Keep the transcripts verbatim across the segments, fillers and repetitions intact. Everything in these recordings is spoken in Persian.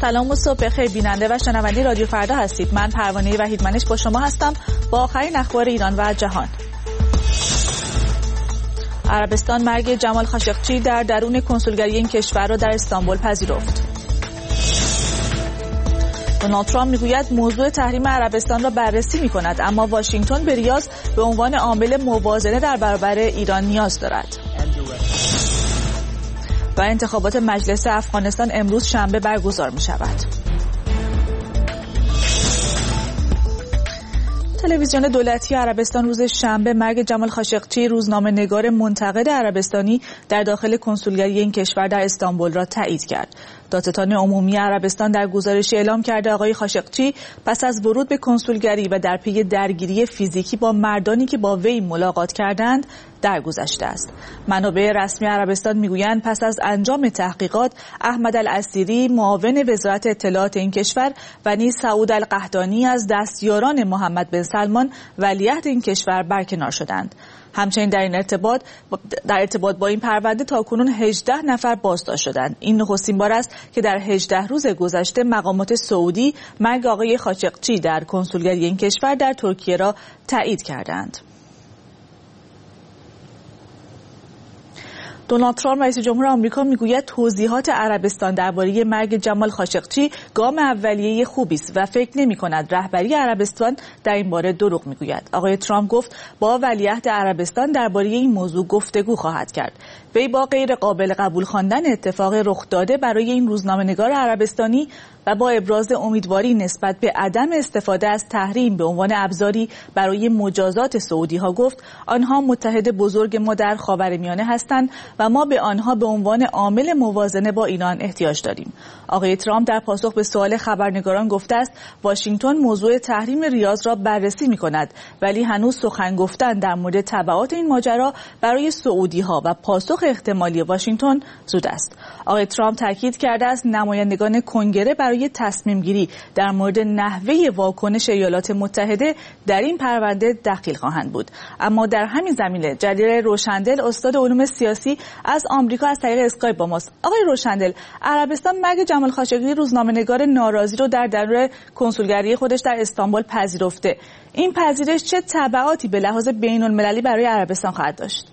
سلام و صبح بخیر بیننده و شنونده رادیو فردا هستید. من پروانه وحیدمنش با شما هستم با آخرین اخبار ایران و جهان. عربستان مرگ جمال خاشقچی در درون کنسولگری این کشور را در استانبول پذیرفت. دونالد ترامپ میگوید موضوع تحریم عربستان را بررسی می‌کند، اما واشنگتن به ریاض به عنوان عامل موازنه در برابر ایران نیاز دارد. و انتخابات مجلس افغانستان امروز شنبه برگزار می‌شود. تلویزیون دولتی عربستان روز شنبه مرگ جمال خاشقچی روزنامه‌نگار منتقد عربستانی در داخل کنسولگری این کشور در استانبول را تایید کرد. دادستان عمومی عربستان در گزارشی اعلام کرده آقای خاشقچی پس از ورود به کنسولگری و در پی درگیری فیزیکی با مردانی که با وی ملاقات کردند درگذشته است. منابع رسمی عربستان میگویند پس از انجام تحقیقات احمد الاسیری معاون وزارت اطلاعات این کشور و نیز سعود القحطانی از دستیاران محمد بن سلمان ولیعهد این کشور برکنار شدند. همچنین در این ارتباط در ارتباط با این پرونده تاکنون هجده نفر بازداشت شدند. این نخستین بار است که در هجده روز گذشته مقامات سعودی مرگ آقای خاشقچی در کنسولگری این کشور در ترکیه را تایید کردند. دونالد ترامپ رئیس جمهور آمریکا میگوید توضیحات عربستان درباره مرگ جمال خاشقچی گام اولیه خوبی است و فکر نمی‌کند رهبری عربستان در این باره دروغ میگوید. آقای ترامپ گفت با ولیعهد عربستان درباره این موضوع گفتگو خواهد کرد. وی با غیر قابل قبول خواندن اتفاق رخ داده برای این روزنامه‌نگار عربستانی و با ابراز امیدواری نسبت به عدم استفاده از تحریم به عنوان ابزاری برای مجازات سعودی‌ها گفت آنها متحد بزرگ ما در خاورمیانه هستند و ما به آنها به عنوان عامل موازنه با ایران احتیاج داریم. آقای ترامپ در پاسخ به سوال خبرنگاران گفته است واشنگتن موضوع تحریم ریاض را بررسی می‌کند ولی هنوز سخن گفتن در مورد تبعات این ماجرا برای سعودی‌ها و پاسخ احتمالی واشنگتن زود است. آقای ترامپ تاکید کرده است نمایندگان کنگره برای تصمیم گیری در مورد نحوه واکنش ایالات متحده در این پرونده دخیل خواهند بود. اما در همین زمینه جلیل روشندل استاد علوم سیاسی از آمریکا از طریق اسکایپ با ماست. آقای روشندل، عربستان مرگ جمال خاشقچی روزنامه‌نگار ناراضی رو در درون کنسولگری خودش در استانبول پذیرفته. این پذیرش چه تبعاتی به لحاظ بین‌المللی برای عربستان خواهد داشت؟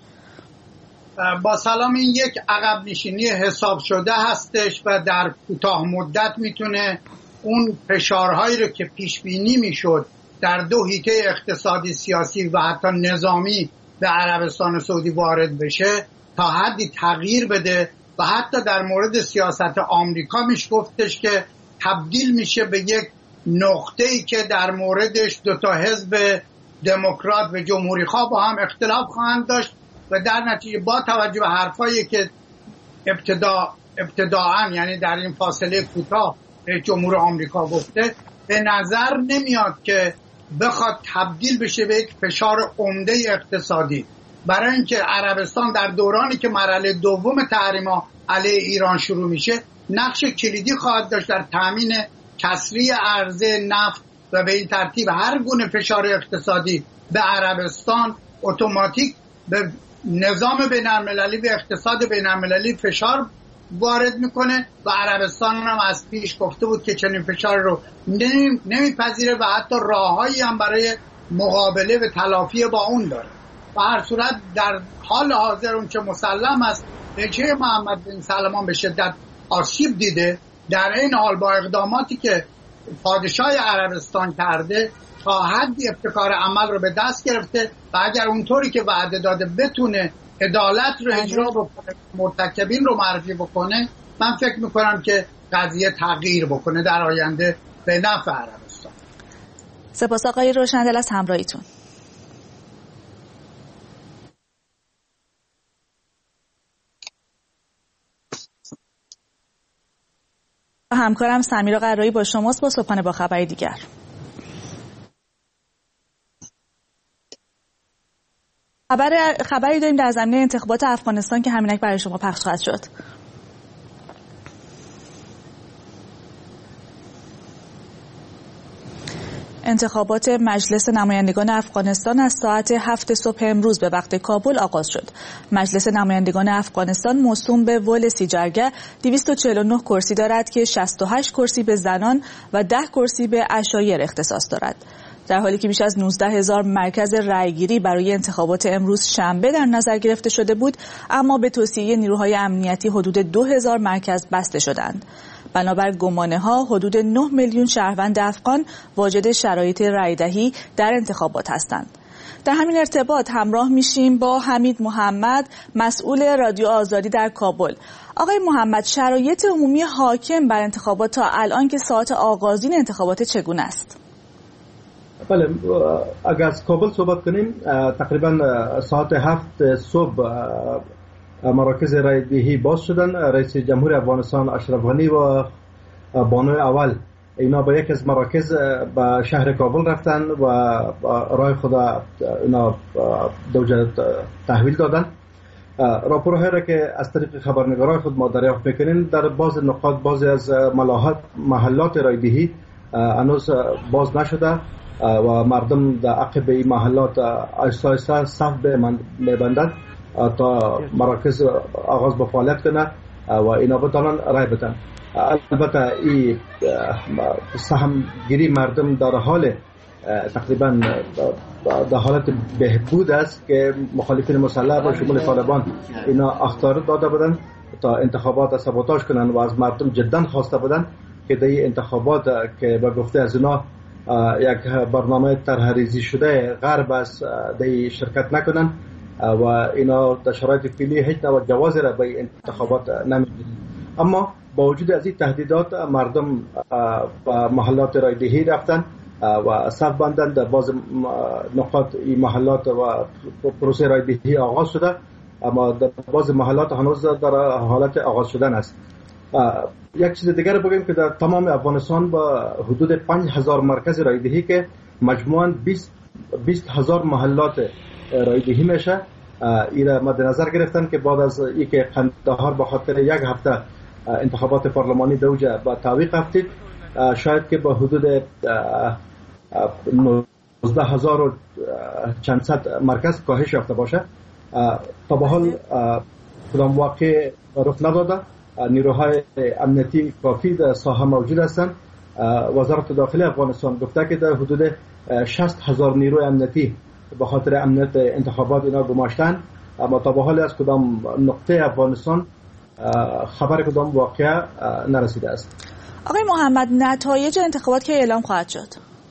با سلام، این یک عقب نشینی حساب شده هستش و در کوتاه مدت میتونه اون فشارهایی رو که پیش بینی میشد در دو حیطه اقتصادی، سیاسی و حتی نظامی به عربستان سعودی وارد بشه تا حدی تغییر بده و حتی در مورد سیاست آمریکا میشه گفتش که تبدیل میشه به یک نقطه‌ای که در موردش دو تا حزب دموکرات و جمهوری خواه با هم اختلاف خواهند داشت و در نتیجه با توجه به حرفایی که ابتدا ابتداعاً یعنی در این فاصله کوتاه جمهور آمریکا گفته به نظر نمیاد که بخواد تبدیل بشه به یک فشار عمده اقتصادی، برای اینکه عربستان در دورانی که مرحله دوم تحریم‌ها علیه ایران شروع میشه نقش کلیدی خواهد داشت در تامین کسری عرضه نفت و به این ترتیب هر گونه فشار اقتصادی به عربستان اتوماتیک به نظام بین‌المللی به اقتصاد بین‌المللی فشار وارد میکنه و عربستان هم از پیش گفته بود که چنین فشار رو نمیپذیره و حتی راههایی هم برای مقابله و تلافی با اون داره. و هر صورت در حال حاضر اون چه مسلم است رژیم محمد بن سلمان به شدت آسیب دیده، در این حال با اقداماتی که پادشاه عربستان کرده تا حدی ابتکار عمل رو به دست گرفته و اگر اونطوری که وعده داده بتونه عدالت رو اجرا بکنه، مرتکبین رو معرفی بکنه، من فکر میکنم که قضیه تغییر بکنه در آینده به نفع عربستان. سپاس آقای روشندل از همراهیتون. همکارم سمیرا قرایی با شماست با صبحانه با خبری دیگر. خبر خبری داریم در زمینه انتخابات افغانستان که همینک برای شما پخش خواهد شد. انتخابات مجلس نمایندگان افغانستان از ساعت هفت صبح امروز به وقت کابل آغاز شد. مجلس نمایندگان افغانستان موسوم به ولسی جرگه دویست و چهل و نه کرسی دارد که شصت و هشت کرسی به زنان و ده کرسی به عشایر اختصاص دارد. در حالی که بیش از نوزده هزار مرکز رأیگیری برای انتخابات امروز شنبه در نظر گرفته شده بود، اما به توصیه نیروهای امنیتی حدود دو هزار مرکز بسته شدند. بنابر گمانه‌ها حدود نه میلیون شهروند افغان واجد شرایط رأی‌دهی در انتخابات هستند. در همین ارتباط همراه میشیم با حمید محمد، مسئول رادیو آزادی در کابل. آقای محمد، شرایط عمومی حاکم بر انتخابات تا الان که ساعت آغازین انتخابات چگونه است؟ بله، اگر از کابل صحبت کنیم، تقریبا ساعت هفت صبح مراکز رایدهی باز شدن. رئیس جمهور افغانستان اشرف غنی و بانوی اول اینا به یک از مراکز به شهر کابل رفتن و رای خدا اینا دوجه تحویل دادن. راپورهایی را که از طریق خبرنگارای خود ما دریافت میکنیم، در بعض نقاط بعضی از محلات رایدهی هنوز باز نشده و مردم در عقب این محلات آهسته آهسته صف میبندند تا مراکز آغاز به فعالیت کنه و اینا بتانن رای بدن. البته این سهم گیری مردم در حال تقریبا در حالت بهبود است که مخالفین مسلح و شمول طالبان اینا اخطار داده بودن تا انتخابات سابوتاژ کنن و از مردم جدا خواسته بودن که در این انتخابات که به گفته از اینا یک برنامه طرح‌ریزی شده غرب است در شرکت نکنن و اینا در شرایط فعلی هیچ نوع جوازی را به انتخابات نمیدن. اما با وجود از این تهدیدات مردم به محلات رایدهی رفتن و صف بندن. در بعض نقاط این محلات و پروسه رایدهی آغاز شده، اما در بعض محلات هنوز در حالت آغاز شدن است. یک چیز دیگر بگیم که در تمام افغانستان با حدود پنج هزار مرکز رایدهی که مجموعاً بیست هزار محلات رایدهی میشه، ایره مد نظر گرفتن که بعد از اینکه قندهار به خاطر یک هفته انتخابات پارلمانی دوجه با تعویق افتید، شاید که با حدود نوزده هزار و چند صد مرکز کاهش یافته باشه. تا به حال کدام واقع رخ نداده. نیروهای امنیتی کافی در ساحه موجود هستند. وزارت داخلی افغانستان گفته که در حدود شصت هزار نیروی امنیتی به خاطر امنیت انتخابات اینا گماشتن، اما تا به حال از کدام نقطه افغانستان خبر کدام واقعه نرسیده است. آقای محمد، نتایج انتخابات که اعلام خواهد شد؟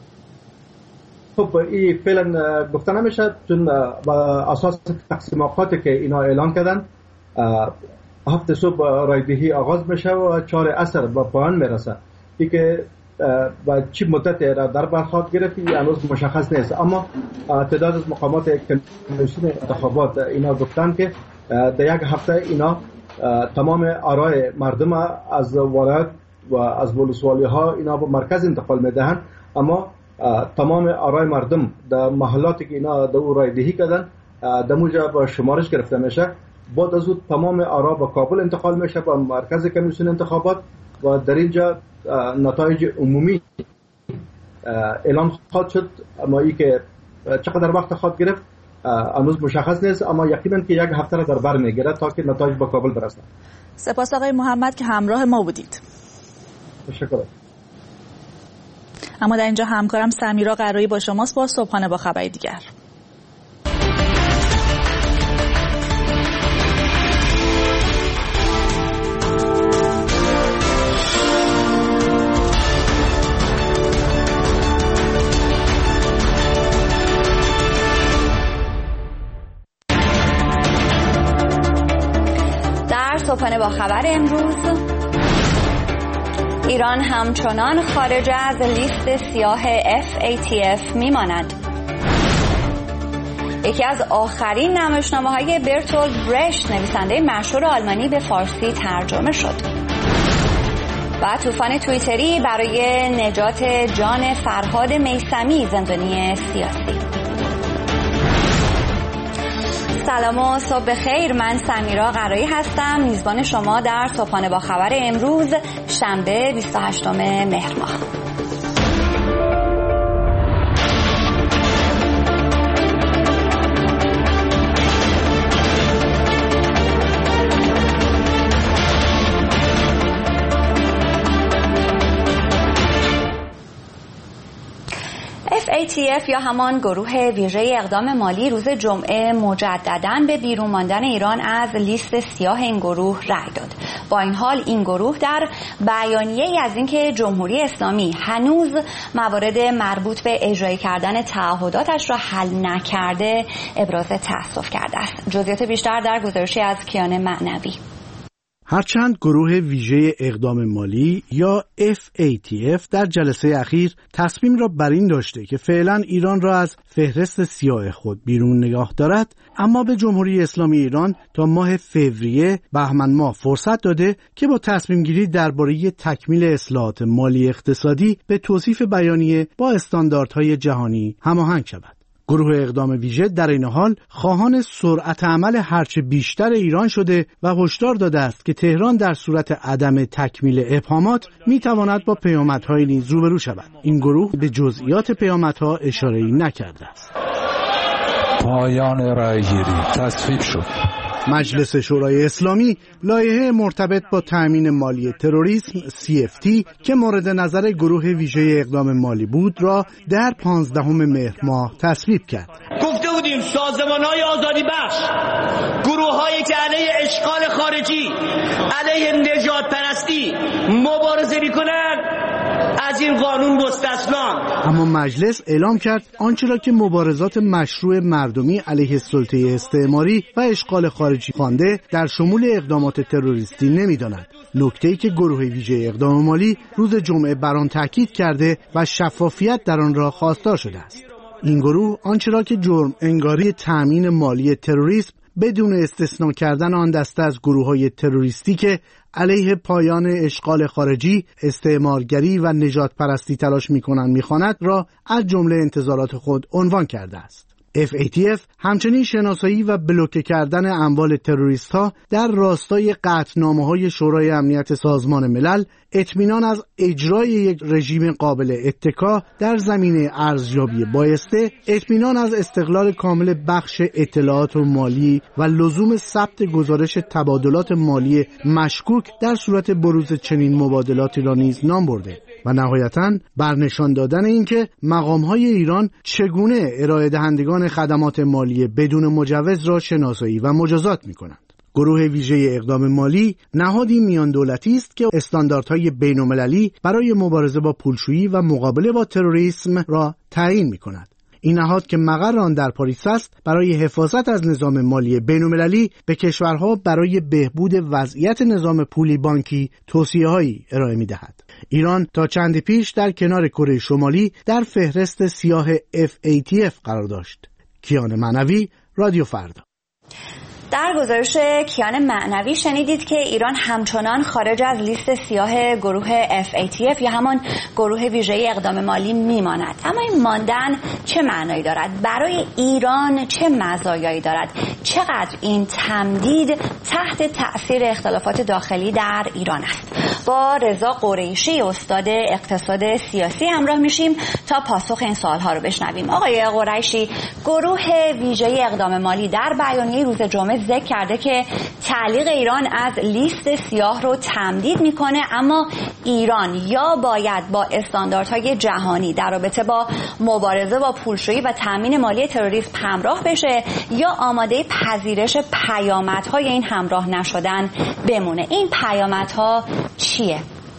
خب این فعلا گفته نمیشه، چون با اساس تقسیماتی که اینا اعلان کردن هفت صبح رایدهی آغاز میشه و چهار عصر به پایان میرسه. این که و چی مدت را در بر خواهد گرفت هنوز مشخص نیست، اما تعداد از مقامات کمیسیون انتخابات اینا گفتن که در یک هفته اینا تمام آرای مردم از ولایت و از ولسوالی ها اینا به مرکز انتقال میدهند، اما تمام آرای مردم در محلاتی که اینا در رایدهی کردن در موجه به شمارش گرفته میشه. بعد از اون تمام آرا به کابل انتقال میشه به مرکز کمیسیون انتخابات و در اینجا نتایج عمومی اعلام خواهد شد. اما ای که چقدر وقت خواهد گرفت هنوز مشخص نیست، اما یقینا که یک هفته را در بر میگیره تا که نتایج به کابل برسه. سپاس آقای محمد که همراه ما بودید. تشکر. اما در اینجا همکارم سمیرا قرایی با شماست با صبحانه با خبری دیگر. صبحانه با خبر امروز، ایران همچنان خارج از لیست سیاه اف ای تی اف میماند. یکی از آخرین نمایشنامه‌های برتولد برشت نویسنده مشهور آلمانی به فارسی ترجمه شد. و طوفان توییتری برای نجات جان فرهاد میثمی زندانی سیاسی. سلام و صبح بخیر، من سمیرا قرایی هستم، میزبان شما در صبحانه با خبر امروز شنبه بیست و هشتم مهر ماه. ای تی اف یا همان گروه ویژه اقدام مالی روز جمعه مجدداً به بیرون ماندن ایران از لیست سیاه این گروه رأی داد. با این حال این گروه در بیانیه‌ای از اینکه جمهوری اسلامی هنوز موارد مربوط به اجرایی کردن تعهداتش را حل نکرده ابراز تأسف کرده است. جزئیات بیشتر در گزارشی از کیان معنوی. هرچند گروه ویژه اقدام مالی یا اف ای تی اف در جلسه اخیر تصمیم را بر این داشته که فعلا ایران را از فهرست سیاه خود بیرون نگاه دارد، اما به جمهوری اسلامی ایران تا ماه فوریه بهمن ماه فرصت داده که با تصمیم گیری درباره تکمیل اصلاحات مالی اقتصادی به توصیف بیانیه با استانداردهای جهانی هماهنگ شود. گروه اقدام ویژه در این حال خواهان سرعت عمل هرچه بیشتر ایران شده و هشدار داده است که تهران در صورت عدم تکمیل ابهامات میتواند با پیامدهای نیز روبرو شود. این گروه به جزئیات پیامدها اشاره‌ای نکرده است. پایان رأی‌گیری تصویب شد. مجلس شورای اسلامی لایحه مرتبط با تأمین مالی تروریسم سی اف تی که مورد نظر گروه ویژه اقدام مالی بود را در پانزدهم مهر ماه تصویب کرد. گفته بودیم سازمان‌های آزادی بخش، گروه‌هایی که علیه اشغال خارجی، علیه نژاد پرستی مبارزه می‌کنند از این قانون مستثنان. اما مجلس اعلام کرد آنچه را که مبارزات مشروع مردمی علیه سلطه استعماری و اشغال خارجی خوانده در شمول اقدامات تروریستی نمی‌داند. نکته‌ای که گروه ویژه اقدام مالی روز جمعه بر آن تاکید کرده و شفافیت در آن را خواستار شده است. این گروه آنچه را که جرم انگاری تأمین مالی تروریسم بدون استثناء کردن آن دسته از گروه‌های تروریستی که علیه پایان اشغال خارجی، استعمارگری و نژاد پرستی تلاش می‌کنند می‌خواند را از جمله انتظارات خود عنوان کرده است. اف ای تی اف همچنین شناسایی و بلوکه کردن اموال تروریست‌ها در راستای قطعنامه‌های شورای امنیت سازمان ملل، اطمینان از اجرای یک رژیم قابل اتکا در زمینه ارزیابی بایسته، اطمینان از استقلال کامل بخش اطلاعات و مالی و لزوم ثبت گزارش تبادلات مالی مشکوک در صورت بروز چنین مبادلاتی را نیز نام برده و نهایتاً بر نشان دادن اینکه مقام‌های ایران چگونه ارائه دهندگان خدمات مالی بدون مجوز را شناسایی و مجازات می‌کنند. گروه ویژه اقدام مالی نهادی میان دولتی است که استانداردهای بین‌المللی برای مبارزه با پولشویی و مقابله با تروریسم را تعیین می‌کند. این نهاد که مقر آن در پاریس است، برای حفاظت از نظام مالی بین‌المللی به کشورها برای بهبود وضعیت نظام پولی بانکی توصیه‌هایی ارائه می‌دهد. ایران تا چندی پیش در کنار کره شمالی در فهرست سیاه اف ای تی اف قرار داشت. کیان معنوی، رادیو فردا. در گزارش کیان معنوی شنیدید که ایران همچنان خارج از لیست سیاه گروه اف ای تی اف یا همان گروه ویژه اقدام مالی میماند. اما این ماندن چه معنایی دارد؟ برای ایران چه مزایایی دارد؟ چقدر این تمدید تحت تأثیر اختلافات داخلی در ایران است؟ با رضا قریشی استاد اقتصاد سیاسی همراه میشیم تا پاسخ این سوالها رو بشنویم. آقای قریشی، گروه ویژه اقدام مالی در بیانیه روز جمعه ذکر کرده که تعلیق ایران از لیست سیاه رو تمدید میکنه، اما ایران یا باید با استانداردهای جهانی در رابطه با مبارزه با پولشویی و تامین مالی تروریسم همراه بشه یا آماده پذیرش پیامدهای این همراه نشدن بمونه. این پیامدها چیه؟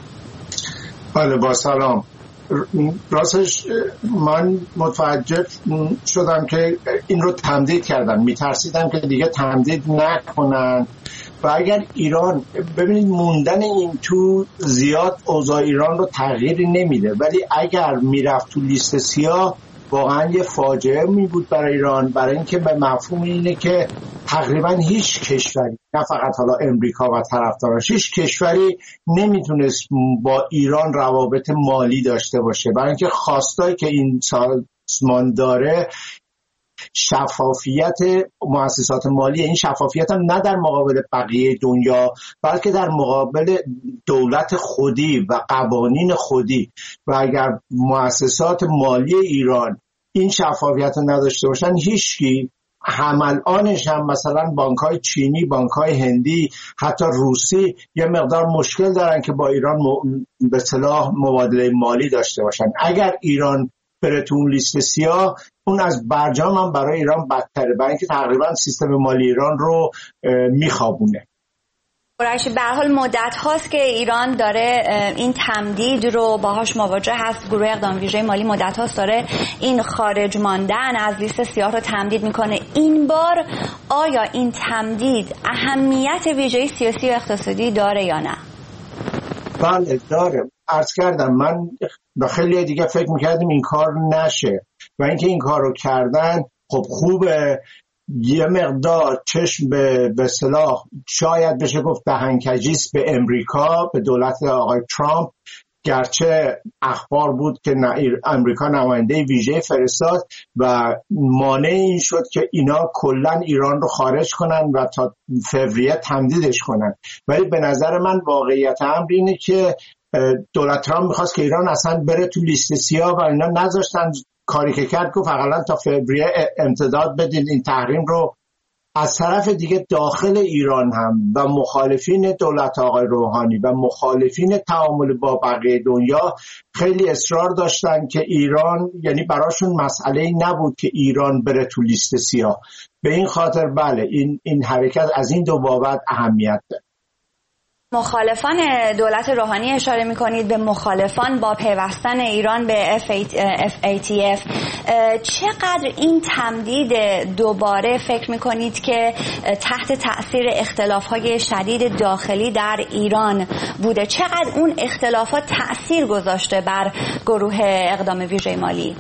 بله، با سلام. راستش من متوجه شدم که این رو تمدید کردن، میترسیدم که دیگه تمدید نکنن و اگر ایران، ببینید موندن این تو زیاد اوضاع ایران رو تغییری نمیده، ولی اگر میرفت تو لیست سیاه واقعا یه فاجعه می بود برای ایران، برای اینکه به مفهوم اینه که تقریبا هیچ کشوری، نه فقط حالا امریکا و طرفداراش، هیچ کشوری نمیتونست با ایران روابط مالی داشته باشه، برای اینکه خواستایی که این سازمان داره شفافیت مؤسسات مالی، این شفافیت هم نه در مقابل بقیه دنیا بلکه در مقابل دولت خودی و قوانین خودی، و اگر مؤسسات مالی ایران این شفافیت نداشته باشن، هیچکی حمل آنش هم مثلا بانک‌های چینی، بانک‌های هندی، حتی روسی یه مقدار مشکل دارن که با ایران م... به اصطلاح مبادله مالی داشته باشن. اگر ایران بره تو اون لیست سیاه، اون از برجام هم برای ایران بدتره، برای اینکه تقریبا سیستم مالی ایران رو میخوابونه. قریشی به هر حال مدت هاست که ایران داره این تمدید رو باهاش مواجه هست. گروه اقدام ویژه مالی مدت هاست داره این خارج ماندن از لیست سیاه رو تمدید میکنه. این بار آیا این تمدید اهمیت ویژه سیاسی و اقتصادی داره یا نه؟ بله داره. عرض کردم من با خیلی دیگه فکر میکردیم این کار نشه و اینکه این کار رو کردن خب خوبه. یه مقدار چشم به به اصطلاح شاید بشه گفت دهنکجیست به امریکا، به دولت آقای ترامپ، گرچه اخبار بود که امریکا نماینده ویژه فرستاد و مانع این شد که اینا کلا ایران رو خارج کنن و تا فوریه تمدیدش کنن. ولی به نظر من واقعیت امر اینه که دولت ترامپ میخواست که ایران اصلا بره تو لیست سیاه و اینا نذاشتن. کاری که کرد گفت حداقل تا فوریه امتداد بدین این تحریم رو. از طرف دیگه داخل ایران هم و مخالفین دولت آقای روحانی و مخالفین تعامل با بقیه دنیا خیلی اصرار داشتن که ایران، یعنی براشون مسئله‌ای نبود که ایران بره تو لیست سیاه. به این خاطر بله این این حرکت از این دو بابت اهمیت داره. مخالفان دولت روحانی اشاره می‌کنید به مخالفان با پیوستن ایران به اف ای تی اف. چقدر این تمدید دوباره فکر می‌کنید که تحت تأثیر اختلاف‌های شدید داخلی در ایران بوده؟ چقدر اون اختلافات تأثیر گذاشته بر گروه اقدام ویژه مالی؟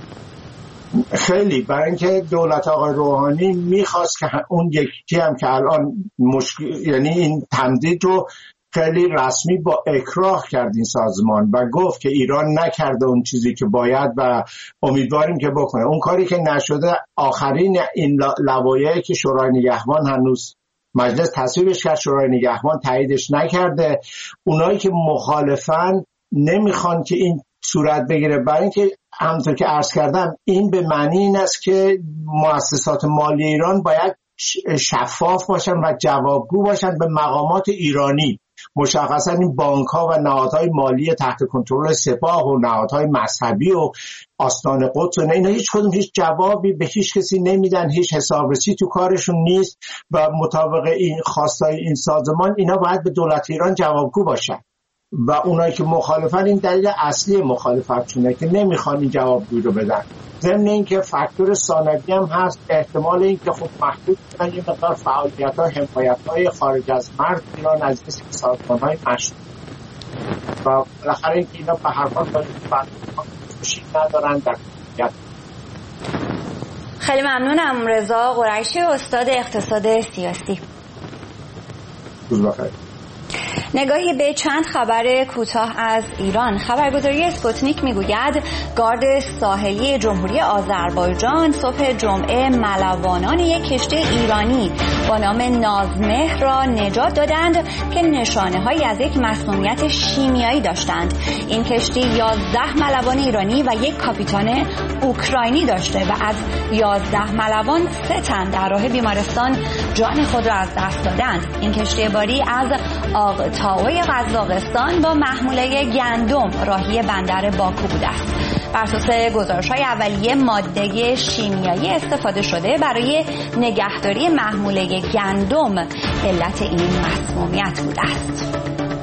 خیلی، برای اینکه دولت آقای روحانی می‌خواست که اون یکی هم که الان مشکل، یعنی این تمدید رو خیلی رسمی با اکراه کرد این سازمان و گفت که ایران نکرده اون چیزی که باید و امیدواریم که بکنه. اون کاری که نشده، آخرین این لوایحی که شورای نگهبان هنوز مجلس تصویبش کرد، شورای نگهبان تاییدش نکرده. اونایی که مخالفن نمیخوان که این صورت بگیره، برای اینکه همونطور که عرض کردم این به معنی این است که مؤسسات مالی ایران باید شفاف باشن و جوابگو باشن به مقامات ایرانی. مشخصا این بانک ها و نهادهای مالی تحت کنترل سپاه و نهادهای مذهبی و آستان قدس و اینا هیچ کدوم هیچ جوابی به هیچ کسی نمیدن، هیچ حسابرسی تو کارشون نیست و مطابق این خواستای این سازمان اینا باید به دولت ایران جوابگو باشن و اونایی که مخالفن این دلیل اصلی مخالفتشونه که نمیخوان این جوابگویی رو بدن. ضمن اینکه فاکتور ثانوی هم هست، احتمال اینکه خود محدود کنن یه مقدار فعالیت‌ها، حمایت‌های خارج از مرز ایران از این سازمان‌های مشروع و بالاخره اینکه اینا به هر حال باید خوشی ندارن در حمایت. خیلی ممنونم. رضا قریشی، استاد اقتصاد سیاسی. روز بخیر. نگاهی به چند خبر کوتاه از ایران. خبرگزاری اسپوتنیک میگوید گارد ساحلی جمهوری آذربایجان صبح جمعه ملوانان یک کشتی ایرانی با نام نازمهر را نجات دادند که نشانه‌هایی از یک مسمومیت شیمیایی داشتند. این کشتی یازده ملوان ایرانی و یک کاپیتان اوکراینی داشته و از یازده ملوان سه تن در راه بیمارستان جان خود را از دست دادند. این کشتی باری از آقتاوی قزاقستان با محموله گندم راهی بندر باکو بوده است. بر اساس گزارش‌های اولیه ماده شیمیایی استفاده شده برای نگهداری محموله گندم علت این مسمومیت بوده است.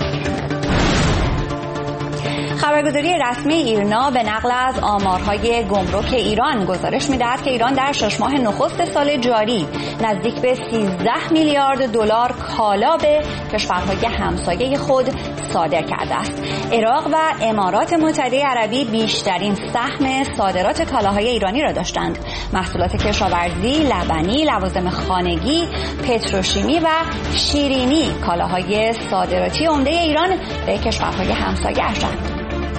خبرگزاری رسمی ایرنا به نقل از آمارهای گمرک ایران گزارش می‌دهد که ایران در شش ماه نخست سال جاری نزدیک به سیزده میلیارد دلار کالا به کشورهای همسایه خود صادر کرده است. عراق و امارات متحده عربی بیشترین سهم صادرات کالاهای ایرانی را داشتند. محصولات کشاورزی، لبنی، لوازم خانگی، پتروشیمی و شیرینی کالاهای صادراتی عمده ایران به کشورهای همسایه هستند.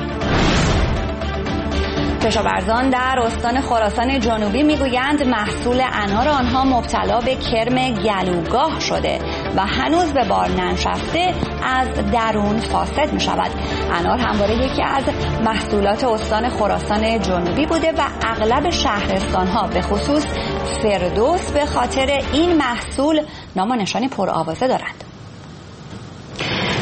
کشاورزان در استان خراسان جنوبی میگویند محصول انار آنها مبتلا به کرم گلوگاه شده و هنوز به بار ننشسته از درون فاسد می شود. انار همواره یکی از محصولات استان خراسان جنوبی بوده و اغلب شهرستانها به خصوص فردوس به خاطر این محصول نام و نشانی پرآوازه دارند.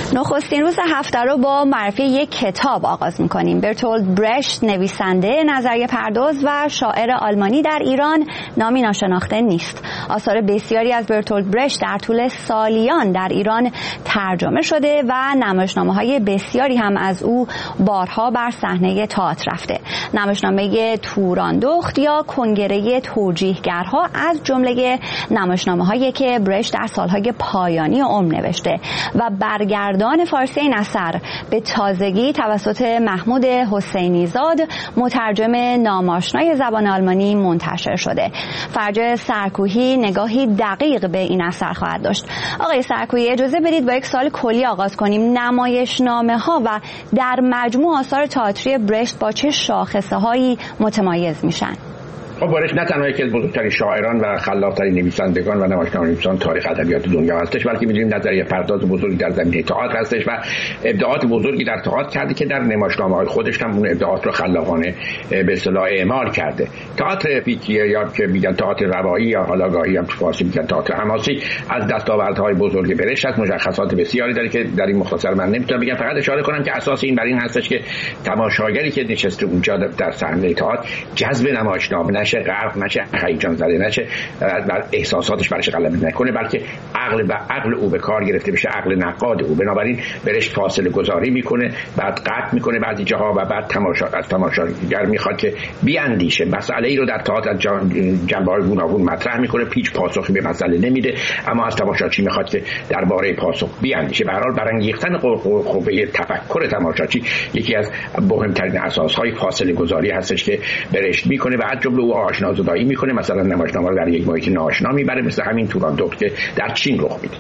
نخستین روز هفته رو با معرفی یک کتاب آغاز می‌کنیم. برتولد برشت، نویسنده، نظریه پرداز و شاعر آلمانی در ایران نامی ناشناخته نیست. آثار بسیاری از برتولد برشت در طول سالیان در ایران ترجمه شده و نمایشنامه‌های بسیاری هم از او بارها بر صحنه تئاتر رفته. نمایشنامه توراندخت یا کنگره توجیهگرها از جمله نمایشنامه‌هایی که برشت در سالهای پایانی عمر نوشته و برگردان فارسی این اثر به تازگی توسط محمود حسینی زاد مترجم ناماشنای زبان آلمانی منتشر شده. فرج سرکوهی نگاهی دقیق به این اثر خواهد داشت. آقای سرکوهی، اجازه بدید با یک سوال کلی آغاز کنیم. نمایشنامه‌ها و در مجموع آثار تئاتری برشت با چه شاخصه‌هایی متمایز میشن؟ خب برشت نه تنها یکی از بزرگترین شاعران و خلاق‌ترین نویسندگان و نمایشنامه‌نویسان تاریخ ادبیات دنیا هستش، بلکه می‌دونیم نظریه پرداز بزرگی در زمینه تئاتر هستش و ابداعات بزرگی در تئاتر کرده که در نمایشنامه‌های خودش هم اون ابداعات رو خلاقانه به اصطلاح اعمال کرده. تئاتر پیکیه یا که میگن تئاتر روایی یا حالا گاهی هم تو فارسی میگن تئاتر حماسی از دستاوردهای بزرگ برشت است. مشخصات بسیاری داره که در این مختصر من نمیتونم بگم، فقط اشاره کنم که اساس این بر این هستش که تماشاگری که نشسته اونجا در صحنه تئاتر جذب نمایشنامه نشه، غرق نشه، هیجان زده نشه، بر احساساتش برش غلبه نکنه، بلکه عقل و عقل او به کار گرفته بشه، عقل نقاد او. بنابراین برش فاصله گذاری میکنه، بعد قطع میکنه بعضی جاها و بعد تماشا از تماشاگر میخواد که بیاندیشه. مسئله ای رو در تئاتر از جنبه‌های گوناگون مطرح میکنه، پیچ پاسخی به مسئله نمیده، اما از تماشاچی میخواد که درباره پاسخ بیاندیشه. به هر حال برانگیختن قوه تفکر تماشاچی یکی از مهمترین اساسهای فاصله گذاری هستش که برشت میکنه و از جمله او آشنا زدایی میکنه. مثلا نمایشنامه رو در یک محیط ناآشنا میبره، مثل همین توراندخت که در چین رخ میده.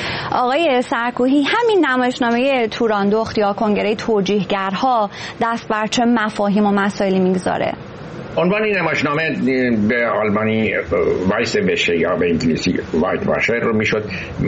آقای سرکوهی، همین نمایشنامه توراندخت یا کنگره توجیهگرها دست بر چه مفاهیم و مسائلی میگذاره؟ عنوان این نمایشنامه به آلمانی وایس بشه یا به انگلیسی وایت واشر رو میشد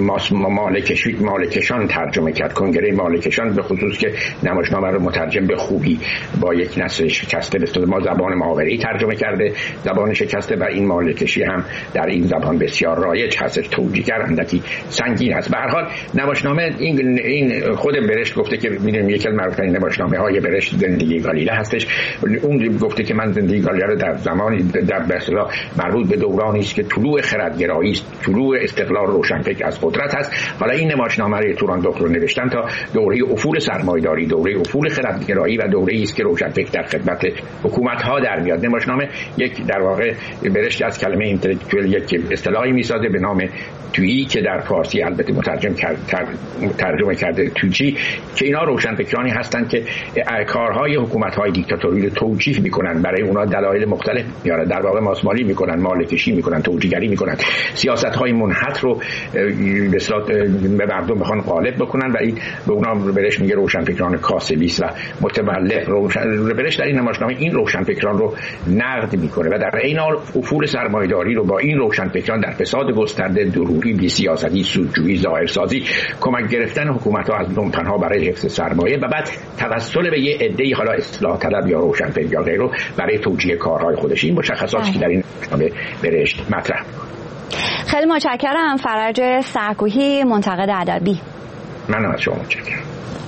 مالکشی مالکشان ترجمه کرد. کنگره مالکشان به خصوص که نمایشنامه رو مترجم به خوبی با یک نسل شکسته به ما زبان محاوره‌ای ترجمه کرده، زبان شکسته، و این مالکشی هم در این زبان بسیار رایج هستش. توجیهگر اندکی سنگین است. به هر حال نمایشنامه این این خود برشت گفته که میدونیم یکی از معروف‌ترین نمایشنامه‌های برشت زندگی گالیله هستش. اون گفته که من زندگی گالیله در زمانی در به اصطلاح مربوط به دورانی است که طلوع خردگرایی است، طلوع استقلال روشنفکر از قدرت است. حالا این نمایشنامه رو توراندخت رو نوشتن تا دوره افول سرمایه‌داری، دوره افول خردگرایی و دوره‌ای است که روشنفکر در خدمت حکومت‌ها در میاد. نمایشنامه یک در واقع برشت از کلمه اینتלקچوال یک اصطلاحی میسازه به نام تویی که در فارسی البته مترجم کرد ترجمه کرده توجی، که اینا روشنفکرانی هستند که کارهای حکومت‌های دیکتاتوری رو توجیه می‌کنن، برای اونها دلایل مختلف میارن، در واقع ماسمالی میکنن، مالکشی میکنن، توجیهگری میکنن، سیاست‌های منحط رو به اصطلاح به مردم بخوان غالب بکنن و این به اونا برش میگه روشنفکران کاسبی و متملق. روشن برش در این نمایشنامه این روشنفکران رو نقد میکنه و در عین حال افول سرمایه‌داری رو با این روشنفکران در فساد گسترده، دروغی، بی‌سیاستی، سودجویی، ظاهرسازی، کمک گرفتن حکومت‌ها از لومپن‌ها برای حفظ سرمایه و بعد توسل به یه عده‌ای حالا اصلاح طلب یا روشنفکر یا غیره برای توجیه کارهای خودش. این مشخصاتی که در این نامه برشت مطرح می‌کنه. خیلی متشکرم فرج سرکوهی، منتقد ادبی. منم از شما متشکرم.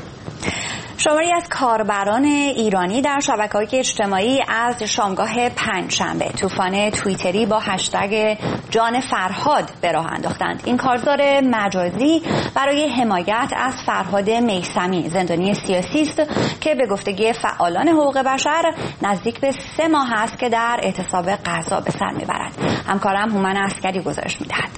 شماری از کاربران ایرانی در شبکه‌های اجتماعی از شامگاه پنجشنبه طوفان توییتری با هشتگ جان فرهاد به راه انداختند. این کارزار مجازی برای حمایت از فرهاد میثمی، زندانی سیاسی است که به گفتگی فعالان حقوق بشر نزدیک به سه ماه است که در اعتصاب غذا به سر میبرد. همکارم هومن عسکری گزارش میدهد.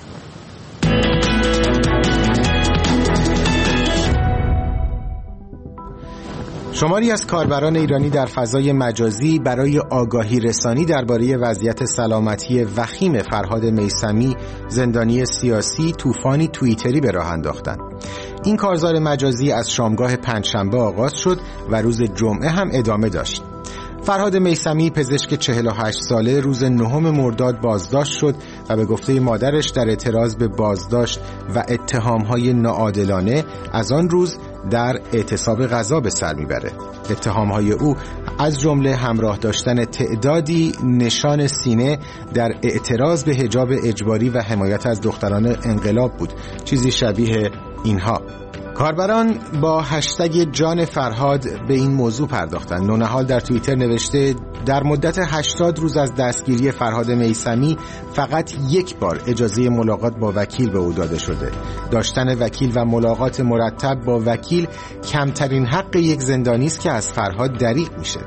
شماری از کاربران ایرانی در فضای مجازی برای آگاهی رسانی درباره وضعیت سلامتی وخیم فرهاد میثمی، زندانی سیاسی، طوفانی توییتری به راه انداختند. این کارزار مجازی از شامگاه پنجشنبه آغاز شد و روز جمعه هم ادامه داشت. فرهاد میثمی پزشک چهل و هشت ساله روز نهم مرداد بازداشت شد و به گفته مادرش در اعتراض به بازداشت و اتهام‌های ناعادلانه از آن روز در اعتصاب غذا به سر میبره. اتهام‌های او از جمله همراه داشتن تعدادی نشان سینه در اعتراض به حجاب اجباری و حمایت از دختران انقلاب بود. چیزی شبیه اینها: کاربران با هشتگ جان فرهاد به این موضوع پرداختند. نونهال در توییتر نوشته در مدت هشتاد روز از دستگیری فرهاد میثمی فقط یک بار اجازه ملاقات با وکیل به او داده شده. داشتن وکیل و ملاقات مرتب با وکیل کمترین حق یک زندانی است که از فرهاد دریغ میشه.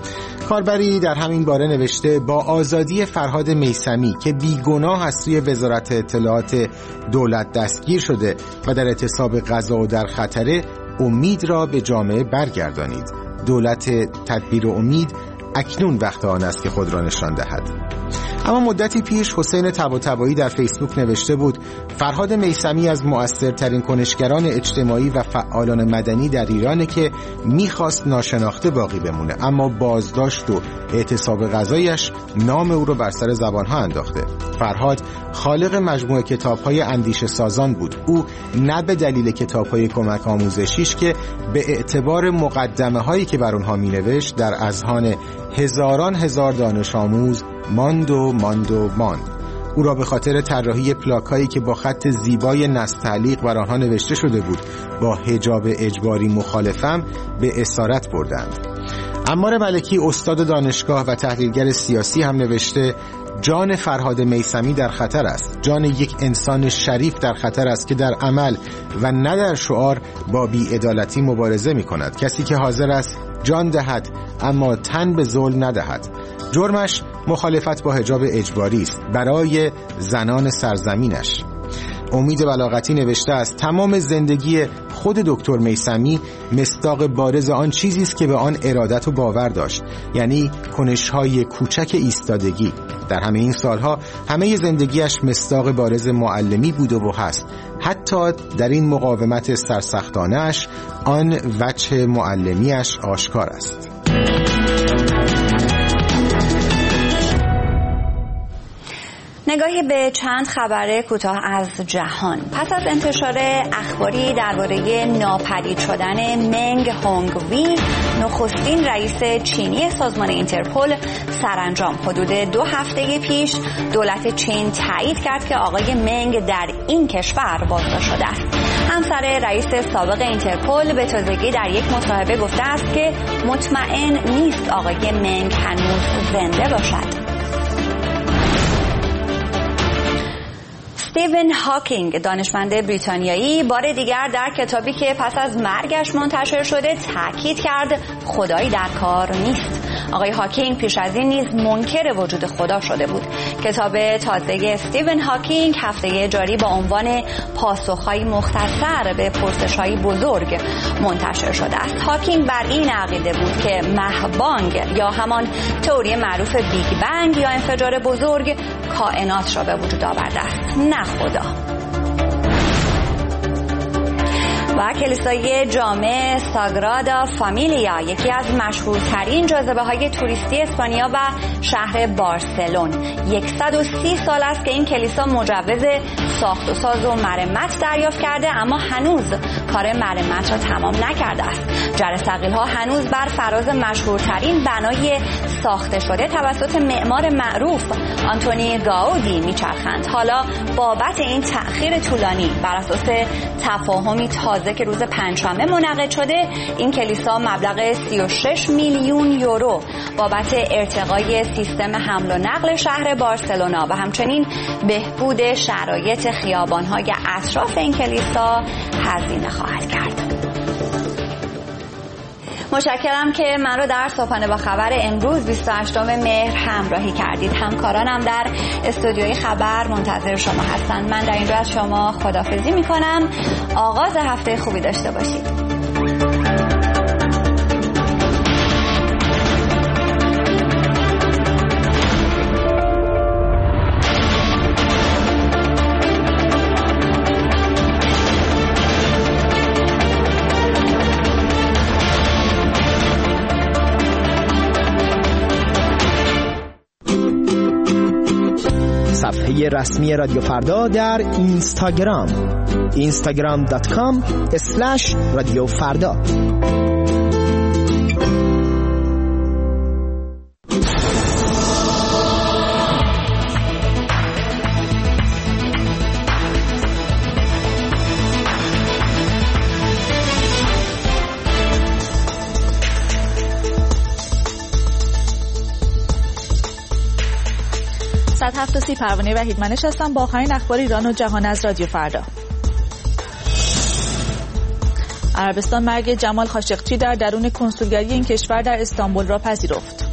کاربری در همین باره نوشته با آزادی فرهاد میثمی که بیگناه از سوی وزارت اطلاعات دولت دستگیر شده و در اعتصاب غذا و در خطره، امید را به جامعه برگردانید. دولت تدبیر و امید اکنون وقت آن است که خود را نشان دهد. اما مدتی پیش حسین طباطبایی در فیسبوک نوشته بود فرهاد میثمی از مؤثرترین کنشگران اجتماعی و فعالان مدنی در ایرانه که میخواست ناشناخته باقی بمونه، اما بازداشت و اعتصاب غذایش نام او رو بر سر زبانها انداخته. فرهاد خالق مجموعه کتاب‌های اندیشه سازان بود. او نه به دلیل کتاب‌های کمک آموزشیش که به اعتبار مقدمه‌هایی که بر اونها می‌نوشت در اذهان هزاران هزار دانش آموز ماند و ماند و ماند. او را به خاطر طراحی پلاک‌هایی که با خط زیبای نستعلیق بر آنها نوشته شده بود با حجاب اجباری مخالفم به اسارت بردند. عمار ملکی استاد دانشگاه و تحلیلگر سیاسی هم نوشته جان فرهاد میثمی در خطر است. جان یک انسان شریف در خطر است که در عمل و نه در شعار با بی‌عدالتی مبارزه می‌کند. کسی که حاضر است جان دهد اما تن به ظلم ندهد. جرمش مخالفت با حجاب اجباری است برای زنان سرزمینش. امید بلاغتی نوشته است تمام زندگی خود دکتر میثمی مصداق بارز آن چیزی است که به آن ارادت و باور داشت، یعنی کنش‌های کوچک ایستادگی. در همه این سالها همه زندگیش مصداق بارز معلمی بود و هست. حتی در این مقاومت سرسختانه‌اش آن وجه معلمیش آشکار است. نگاهی به چند خبر کوتاه از جهان. پس از انتشار اخباری درباره ناپدید شدن منگ هونگوی، نخستین رئیس چینی سازمان اینترپل، سرانجام حدود دو هفته پیش دولت چین تایید کرد که آقای منگ در این کشور بازداشت شده است. همسر رئیس سابق اینترپل به تازگی در یک مصاحبه گفته است که مطمئن نیست آقای منگ هنوز زنده باشد. استیون هاکینگ، دانشمند بریتانیایی، بار دیگر در کتابی که پس از مرگش منتشر شده تاکید کرد خدایی در کار نیست. آقای هاکینگ پیش از این نیز منکر وجود خدا شده بود. کتاب تازه استیون هاکینگ هفته جاری با عنوان پاسخ‌های مختصر به پرسش‌های بزرگ منتشر شده است. هاکینگ بر این عقیده بود که مهبانگ یا همان تئوری معروف بیگ بنگ یا انفجار بزرگ کائنات را به وجود آورده است، نه خدا. و کلیسای جامع ساگرادا فامیلیا، یکی از مشهورترین جاذبه های توریستی اسپانیا و شهر بارسلون، صد و سی سال است که این کلیسا مجوز ساخت و ساز و مرمت دریافت کرده، اما هنوز کار مرمت را تمام نکرده است. جرثقیل ها هنوز بر فراز مشهورترین بنای ساخته شده توسط معمار معروف آنتونی گاودی میچرخند. حالا بابت این تأخیر طولانی بر اساس تفاهمی تازه که روز پنجشنبه منعقد شده، این کلیسا مبلغ سی و شش میلیون یورو بابت ارتقای سیستم حمل و نقل شهر بارسلونا و همچنین بهبود شرایط خیابان‌های اطراف این کلیسا هزینه خواهد کرد. متشکرم که من رو در صبحانه با خبر امروز بیست و هشتم مهر همراهی کردید. همکارانم در استودیوی خبر منتظر شما هستند. من در این رو از شما خداحافظی میکنم. آغاز هفته خوبی داشته باشید. صفحه رسمی رادیو فردا در اینستاگرام اینستاگرام دات کام اسلش رادیو فردا. صد و هفت و سی پروانه وحیدمنش هستم با آخرین اخبار ایران و جهان از رادیو فردا. عربستان مرگ جمال خاشقچی در درون کنسولگری این کشور در استانبول را پذیرفت.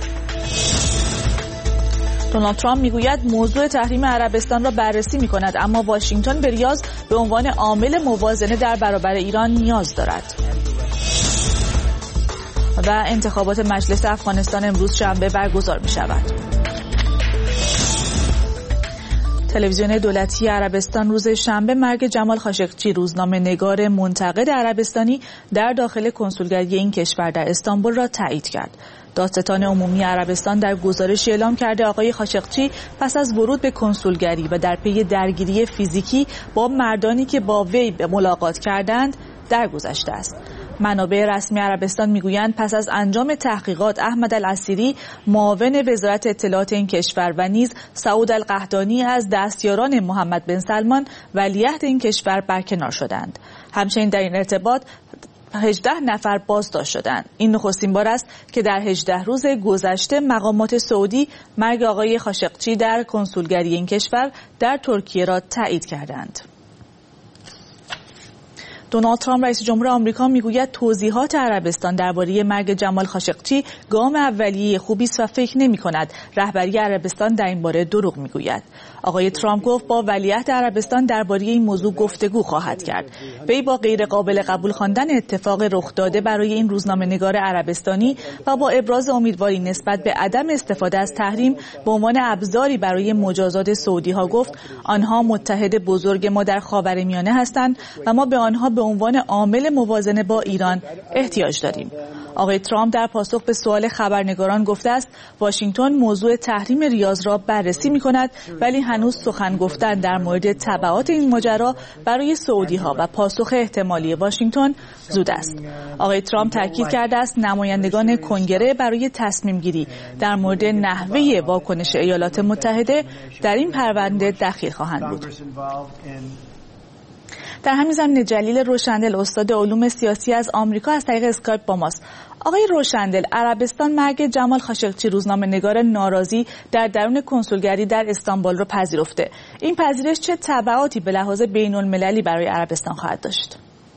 دونالد ترامپ میگوید موضوع تحریم عربستان را بررسی می‌کند، اما واشنگتن به ریاض به عنوان عامل موازنه در برابر ایران نیاز دارد. و انتخابات مجلس افغانستان امروز شنبه برگزار می‌شود. تلویزیون دولتی عربستان روز شنبه مرگ جمال خاشقچی، روزنامه‌نگار منتقد عربستانی، در داخل کنسولگری این کشور در استانبول را تایید کرد. دادستان عمومی عربستان در گزارشی اعلام کرده آقای خاشقچی پس از ورود به کنسولگری و در پی درگیری فیزیکی با مردانی که با وی به ملاقات کردند درگذشته است. منابع رسمی عربستان میگویند پس از انجام تحقیقات احمد العسیری، معاون وزارت اطلاعات این کشور، و نیز سعود القحطانی از دستیاران محمد بن سلمان ولیعهد این کشور برکنار شدند. همچنین در این ارتباط هجده نفر بازداشت شدند. این نخستین بار است که در هجده روز گذشته مقامات سعودی مرگ آقای خاشقچی در کنسولگری این کشور در ترکیه را تایید کردند. دونالد ترامپ رئیس جمهور آمریکا میگوید توضیحات عربستان درباره مرگ جمال خاشقچی گام اولیه خوبی است و فکر نمی‌کند رهبری عربستان در این باره دروغ میگوید. آقای ترامپ گفت با ولیعهد عربستان درباره این موضوع گفتگو خواهد کرد. وی با غیر قابل قبول خواندن اتفاق رخ داده برای این روزنامه‌نگار عربستانی و با ابراز امیدواری نسبت به عدم استفاده از تحریم به عنوان ابزاری برای مجازات سعودی‌ها گفت آنها متحد بزرگ ما در خاورمیانه هستند و ما به آنها به عنوان عامل موازنه با ایران احتیاج داریم. آقای ترامپ در پاسخ به سوال خبرنگاران گفته است واشنگتن موضوع تحریم ریاض را بررسی می‌کند، ولی هنوز سخن گفتن در مورد تبعات این ماجرا برای سعودی‌ها و پاسخ احتمالی واشنگتن زود است. آقای ترامپ تاکید کرده است نمایندگان کنگره برای تصمیم گیری در مورد نحوه واکنش ایالات متحده در این پرونده دخیل خواهند بود. در همین زمینه جلیل روشندل، استاد علوم سیاسی از آمریکا، از طریق اسکایپ با ماست. آقای روشندل، عربستان مرگ جمال خاشقچی، روزنامه‌نگار ناراضی، در درون کنسولگری در استانبول را پذیرفته. این پذیرش چه تبعاتی به لحاظ بین‌المللی برای عربستان خواهد داشت؟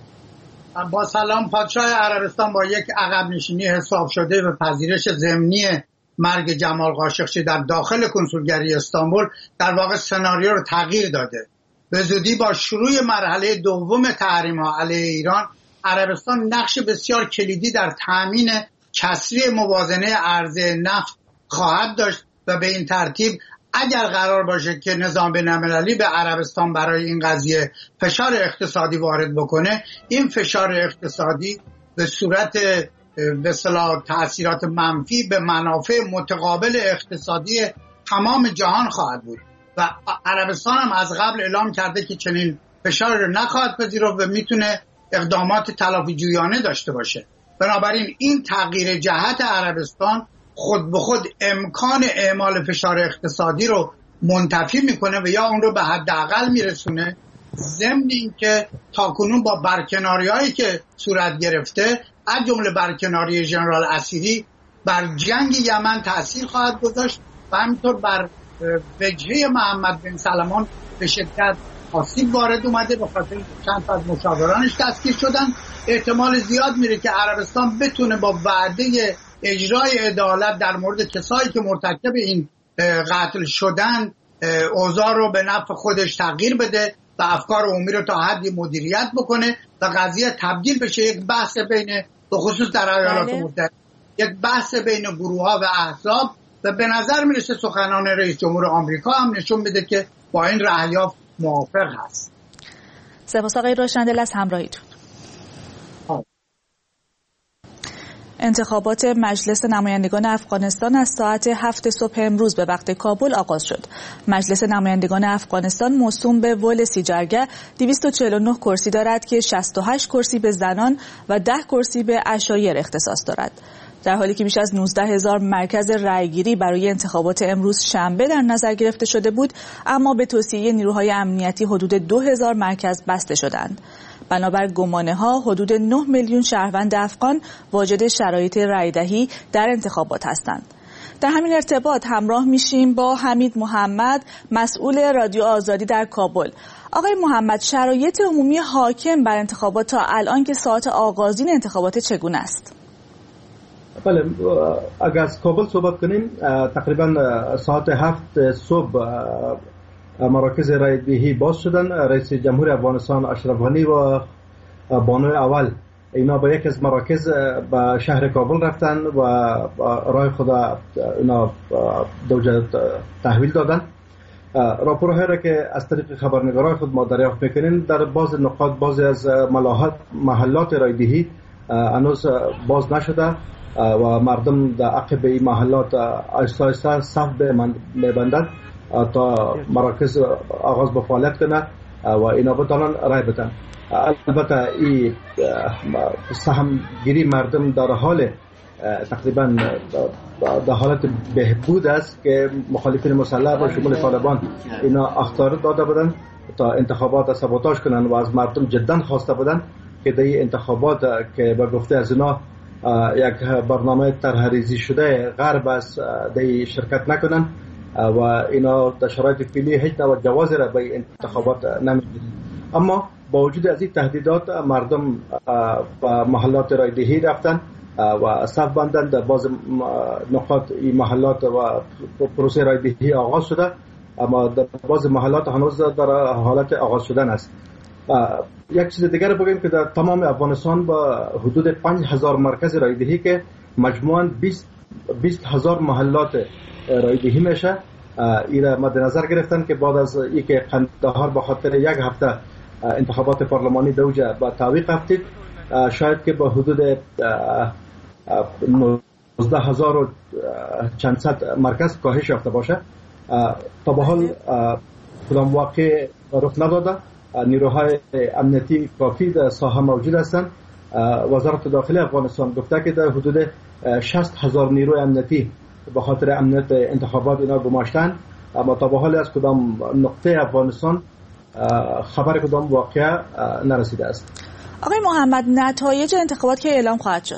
با سلام، پادشاه عربستان با یک عقب نشینی حساب شده و پذیرش ضمنی مرگ جمال خاشقچی در داخل کنسولگری استانبول در واقع سناریو رو تغییر داده. به زودی با شروع مرحله دوم تحریم‌ها علیه ایران، عربستان نقش بسیار کلیدی در تأمین کسری موازنه عرضه نفت خواهد داشت و به این ترتیب اگر قرار باشه که نظام بین‌المللی به عربستان برای این قضیه فشار اقتصادی وارد بکنه، این فشار اقتصادی به صورت به اصطلاح تأثیرات منفی به منافع متقابل اقتصادی تمام جهان خواهد بود و عربستان هم از قبل اعلام کرده که چنین فشار رو نخواهد پذیرفت و میتونه اقدامات تلافی جویانه داشته باشه. بنابراین این تغییر جهت عربستان خود به خود امکان اعمال فشار اقتصادی رو منتفی میکنه و یا اون رو به حداقل میرسونه، ضمن اینکه تاکنون با برکناری‌هایی که صورت گرفته از جمله برکناری ژنرال اسیری بر جنگ یمن تأثیر خواهد گذاشت و همینطور بر وجهه محمد بن سلمان به شدت آسیب وارد اومده، به خاطر چند تا از مشاورانش دستگیر شدن. احتمال زیاد میره که عربستان بتونه با وعده اجرای عدالت در مورد کسایی که مرتکب این قتل شدن اوضاع رو به نفع خودش تغییر بده و افکار عمومی رو تا حدی مدیریت بکنه و قضیه تبدیل بشه یک بحث بین، به خصوص در ایالات متحده، یک بحث بین گروه‌ها و احزاب و به نظر میرسه سخنان رئیس جمهور آمریکا هم نشون میده که با این رأی‌ها موافق هست. سپاس آقای روشندل از همراهیتون. انتخابات مجلس نمایندگان افغانستان از ساعت هفت صبح امروز به وقت کابل آغاز شد. مجلس نمایندگان افغانستان موسوم به ولسی جرگه دویست و چهل و نه کرسی دارد که شصت و هشت کرسی به زنان و ده کرسی به عشایر اختصاص دارد. در حالی که بیش از نوزده هزار مرکز رأیگیری برای انتخابات امروز شنبه در نظر گرفته شده بود، اما به توصیه نیروهای امنیتی حدود دو هزار مرکز بسته شدند. بنابر گمانه‌ها حدود نه میلیون شهروند افغان واجد شرایط رأی‌دهی در انتخابات هستند. در همین ارتباط همراه میشیم با حمید محمد، مسئول رادیو آزادی در کابل. آقای محمد، شرایط عمومی حاکم بر انتخابات تا الان که ساعت آغازین انتخابات چگونه است؟ بله، اگر از کابل صحبت کنیم، تقریبا ساعت هفت صبح مراکز رای دهی باز شدن. رئیس جمهور افغانستان اشرف غنی و بانوی اول اینا به یک از مراکز به شهر کابل رفتن و رای خود اینا دوجه تحویل دادن. راپورهایی را که از طریق خبرنگارای خود ما دریافت میکنیم، در بعض نقاط بعضی از محلات رای دهی هنوز باز نشده و مردم در عقب این محلات آهسته آهسته صف میبندند تا مراکز آغاز به فعالیت کنه و اینا بتانن رای بدن. البته این سهمگیری مردم در حال تقریبا در حالت بهبود است که مخالفین مسلح و شمول طالبان اینا اخطار داده بودن تا انتخابات سابوتاژ کنن و از مردم جدا خواسته بودن که در این انتخابات که به گفته از اینا یک برنامه طرحریزی شده غرب است در شرکت نکنن و اینا در شرایط فعلی هیچ نوع جوازی را به انتخابات نمیدن. اما با وجود از این تهدیدات مردم به محلات رای دهی رفتن و صف بندن. در بعض نقاط این محلات و پروسه رای دهی آغاز شده، اما در بعض محلات هنوز در حالت آغاز شدن است. یک چیز دیگر بگیم که در تمام افغانستان با حدود پنج هزار مرکز رای دهی که مجموعاً بیست هزار محلات رای دهی میشه، این مد نظر گرفتن که بعد از اینکه قندهار به خاطر یک هفته انتخابات پارلمانی دوجه با تعویق افتید، شاید که با حدود نوزده هزار و چند صد مرکز کاهش یافته باشه. تا به حال کدام واقع رخ نداده. نیروهای امنیتی کافی در ساحه موجود هستند. وزارت داخلی افغانستان گفته که در حدود شصت هزار نیروی امنیتی به خاطر امنیت انتخابات اینا گماشتن، اما تا به حال از کدام نقطه افغانستان خبر کدام واقعه نرسیده است. آقای محمد، نتایج انتخابات که اعلام خواهد شد؟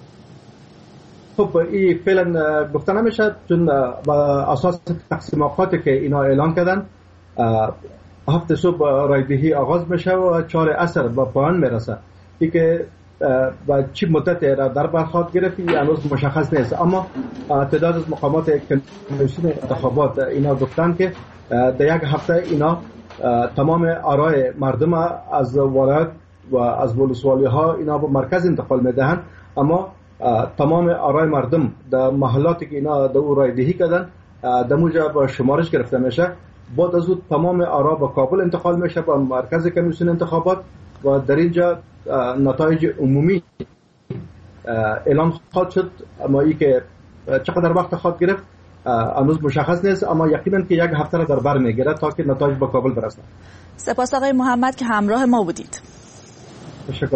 خب این فعلا گفته نمیشه، چون با اساس تقسیم اوقاتی که اینا اعلان کردن هفت صبح رای دهی آغاز میشه و چهار عصر به پایان میرسه. این که و چی مدت را در بر خواهد گرفت هنوز مشخص نیست، اما تعداد از مقامات کمیسیون انتخابات اینا گفتن که در یک هفته اینا تمام آرای مردم از ولایت و از ولسوالی ها اینا به مرکز انتقال میدهند، اما تمام آرای مردم در محلاتی که اینا در او رای دهی کردن در موجه به شمارش گرفته میشه. بعد از اون تمام آرا به کابل انتقال میشه به مرکز کمیسیون انتخابات و در اینجا نتایج عمومی اعلان خواهد شد، اما ای که چقدر وقت خواهد گرفت هنوز مشخص نیست، اما یقینا که یک هفته را در بر میگیره تا که نتایج به کابل برسه. سپاس آقای محمد که همراه ما بودید. تشکر.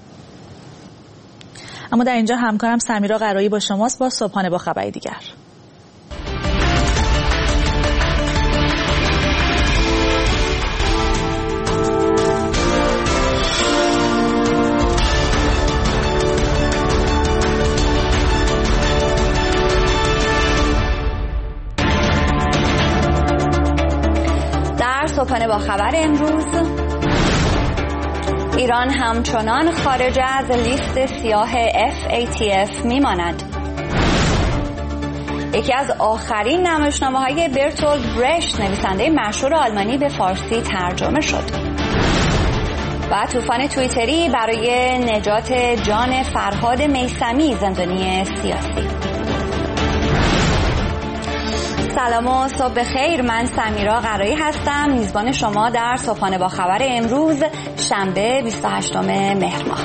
اما در اینجا همکارم سمیرا قرایی با شماست با صبحانه با خبری دیگر. صبحانه با خبر امروز، ایران همچنان خارج از لیست سیاه اف ای تی اف میماند. یکی از آخرین نمایشنامه‌های برتولد برشت نویسنده مشهور آلمانی به فارسی ترجمه شد. و طوفان توییتری برای نجات جان فرهاد میثمی زندانی سیاسی. سلام و صبح خیر، من سمیرا قرایی هستم، میزبان شما در صبحانه با خبر امروز شنبه بیست و هشتم مهر ماه.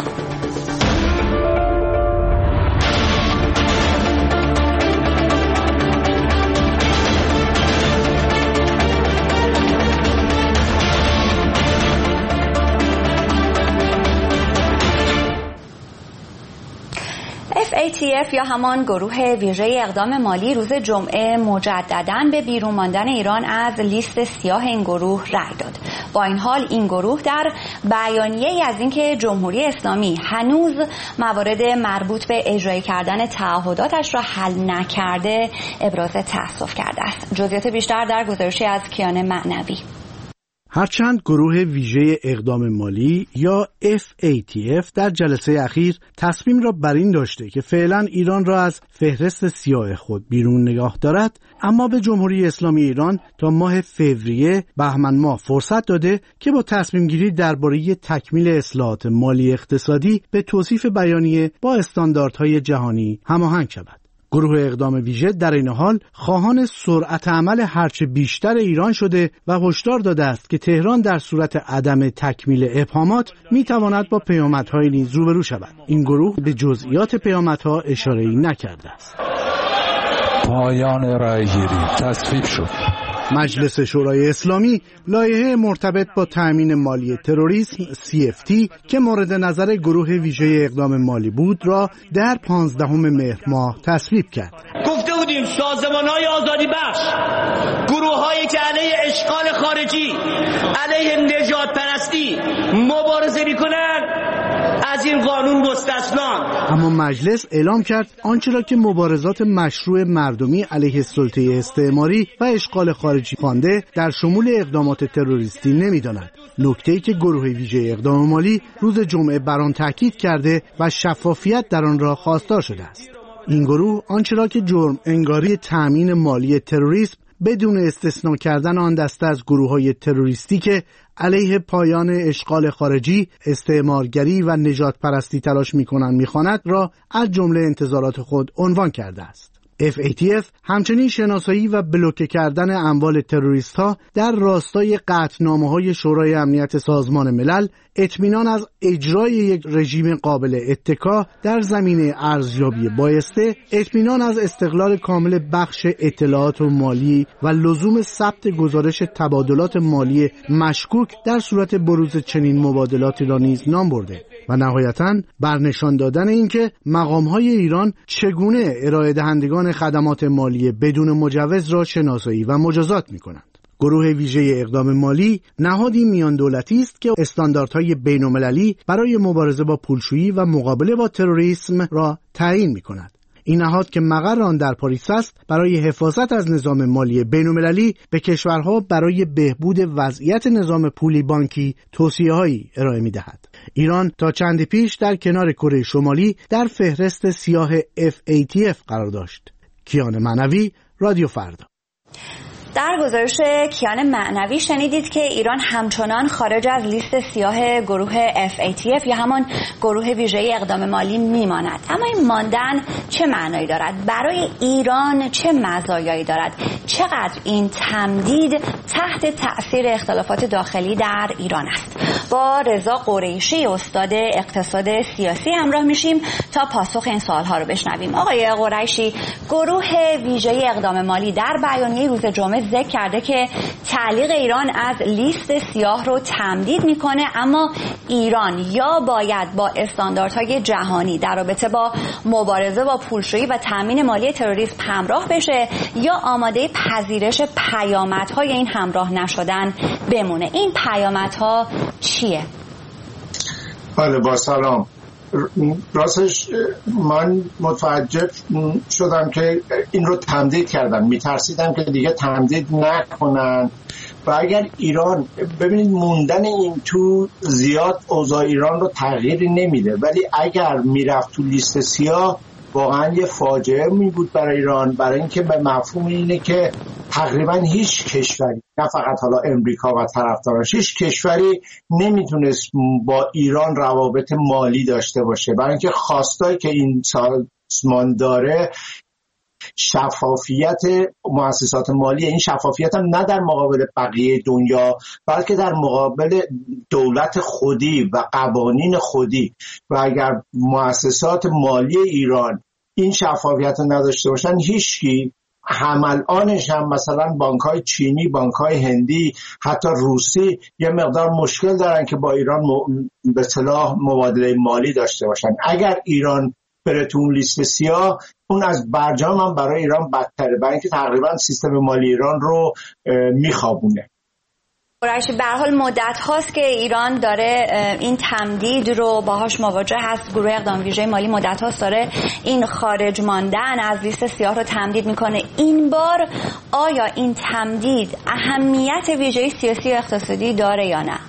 اف ای تی اف یا همان گروه ویژه اقدام مالی روز جمعه مجدداً به بیرون ماندن ایران از لیست سیاه این گروه رأی داد. با این حال این گروه در بیانیه‌ای از اینکه جمهوری اسلامی هنوز موارد مربوط به اجرایی کردن تعهداتش را حل نکرده ابراز تأسف کرده است. جزئیات بیشتر در گزارشی از کیان معنوی. هرچند گروه ویژه اقدام مالی یا اف ای تی اف در جلسه اخیر تصمیم را بر این داشته که فعلا ایران را از فهرست سیاه خود بیرون نگاه دارد، اما به جمهوری اسلامی ایران تا ماه فوریه بهمن ماه فرصت داده که با تصمیم گیری درباره تکمیل اصلاحات مالی اقتصادی به توصیف بیانیه با استانداردهای جهانی هماهنگ شود. گروه اقدام ویژه در این حال خواهان سرعت عمل هرچه بیشتر ایران شده و هشدار داده است که تهران در صورت عدم تکمیل ابهامات میتواند با پیامدهای نیز روبرو شود. این گروه به جزئیات پیامدها اشاره‌ای نکرده است. پایان رأی‌گیری تصویب شد. مجلس شورای اسلامی لایحه مرتبط با تأمین مالی تروریسم سی اف تی که مورد نظر گروه ویژه اقدام مالی بود را در پانزدهم مهر ماه تصویب کرد. گفته بودیم سازمان‌های آزادی بخش، گروه‌هایی که علیه اشغال خارجی، علیه نجات پرستی مبارزه می‌کنند از این قانون مستثنان. اما مجلس اعلام کرد آنچه را که مبارزات مشروع مردمی علیه سلطه استعماری و اشغال خارجی خوانده در شمول اقدامات تروریستی نمی‌داند. نکته‌ای که گروه ویژه اقدام مالی روز جمعه بر آن تاکید کرده و شفافیت در آن را خواستار شده است. این گروه آنچه را که جرم انگاری تأمین مالی تروریسم بدون استثناء کردن آن دسته از گروه‌های تروریستی که علیه پایان اشغال خارجی، استعمارگری و نجات پرستی تلاش می‌کنند می‌خواند را از جمله انتظارات خود عنوان کرده است. اف ای تی اف همچنین شناسایی و بلوکه کردن اموال تروریست‌ها در راستای قطعنامه‌های شورای امنیت سازمان ملل، اطمینان از اجرای یک رژیم قابل اتکا در زمینه ارزیابی بایسته، اطمینان از استقلال کامل بخش اطلاعات و مالی و لزوم ثبت گزارش تبادلات مالی مشکوک در صورت بروز چنین مبادلاتی را نیز نام برده و نهایتاً بر نشان دادن اینکه مقام‌های ایران چگونه ارائه دهندگان خدمات مالی بدون مجوز را شناسایی و مجازات می‌کنند. گروه ویژه اقدام مالی نهادی میان دولتی است که استانداردهای بین‌المللی برای مبارزه با پولشویی و مقابله با تروریسم را تعیین می‌کند. این نهاد که مقر آن در پاریس است، برای حفاظت از نظام مالی بین‌المللی به کشورها برای بهبود وضعیت نظام پولی بانکی توصیه‌هایی ارائه می‌دهد. ایران تا چندی پیش در کنار کره شمالی در فهرست سیاه اف ای تی اف قرار داشت. کیان معنوی، رادیو فردا. در گزارش کیان معنوی شنیدید که ایران همچنان خارج از لیست سیاه گروه اف ای تی اف یا همان گروه ویژه اقدام مالی میماند. اما این ماندن چه معنایی دارد؟ برای ایران چه مزایایی دارد؟ چقدر این تمدید تحت تأثیر اختلافات داخلی در ایران است؟ با رضا قریشی استاد اقتصاد سیاسی همراه میشیم تا پاسخ این سوالها رو بشنویم. آقای قریشی، گروه ویژه اقدام مالی در بیانیه روز جمعه ذکر کرده که تعلیق ایران از لیست سیاه رو تمدید میکنه، اما ایران یا باید با استانداردهای جهانی در رابطه با مبارزه با پولشویی و تامین مالی تروریسم همراه بشه یا آماده پذیرش پیامدهای این همراه نشدن بمونه. این پیامدها چیه؟ بله، با سلام. راستش من متوجه شدم که این رو تمدید کردن، میترسیدم که دیگه تمدید نکنن و اگر ایران، ببینید موندن این تو زیاد اوضاع ایران رو تغییری نمیده، ولی اگر میرفت تو لیست سیاه واقعا یه فاجعه می بود برای ایران، برای اینکه به مفهوم اینه که تقریبا هیچ کشوری، نه فقط حالا امریکا و طرفدارش، هیچ کشوری نمیتونست با ایران روابط مالی داشته باشه، برای اینکه خواستایی که این سازمان داره شفافیت مؤسسات مالی، این شفافیت هم نه در مقابل بقیه دنیا بلکه در مقابل دولت خودی و قوانین خودی، و اگر مؤسسات مالی ایران این شفافیت نداشته باشن، هیچکی هم الانش هم مثلا بانک‌های چینی، بانک‌های هندی، حتی روسی یه مقدار مشکل دارن که با ایران م... به اصطلاح مبادله مالی داشته باشن. اگر ایران بره تو اون لیست سیاه، اون از برجام هم برای ایران بدتره، برای اینکه تقریبا سیستم مالی ایران رو میخوابونه. به هر حال مدت هاست که ایران داره این تمدید رو باهاش مواجه هست. گروه اقدام ویژه مالی مدت هاست داره این خارج ماندن از لیست سیاه رو تمدید میکنه. این بار آیا این تمدید اهمیت ویژه سیاسی و اقتصادی داره یا نه؟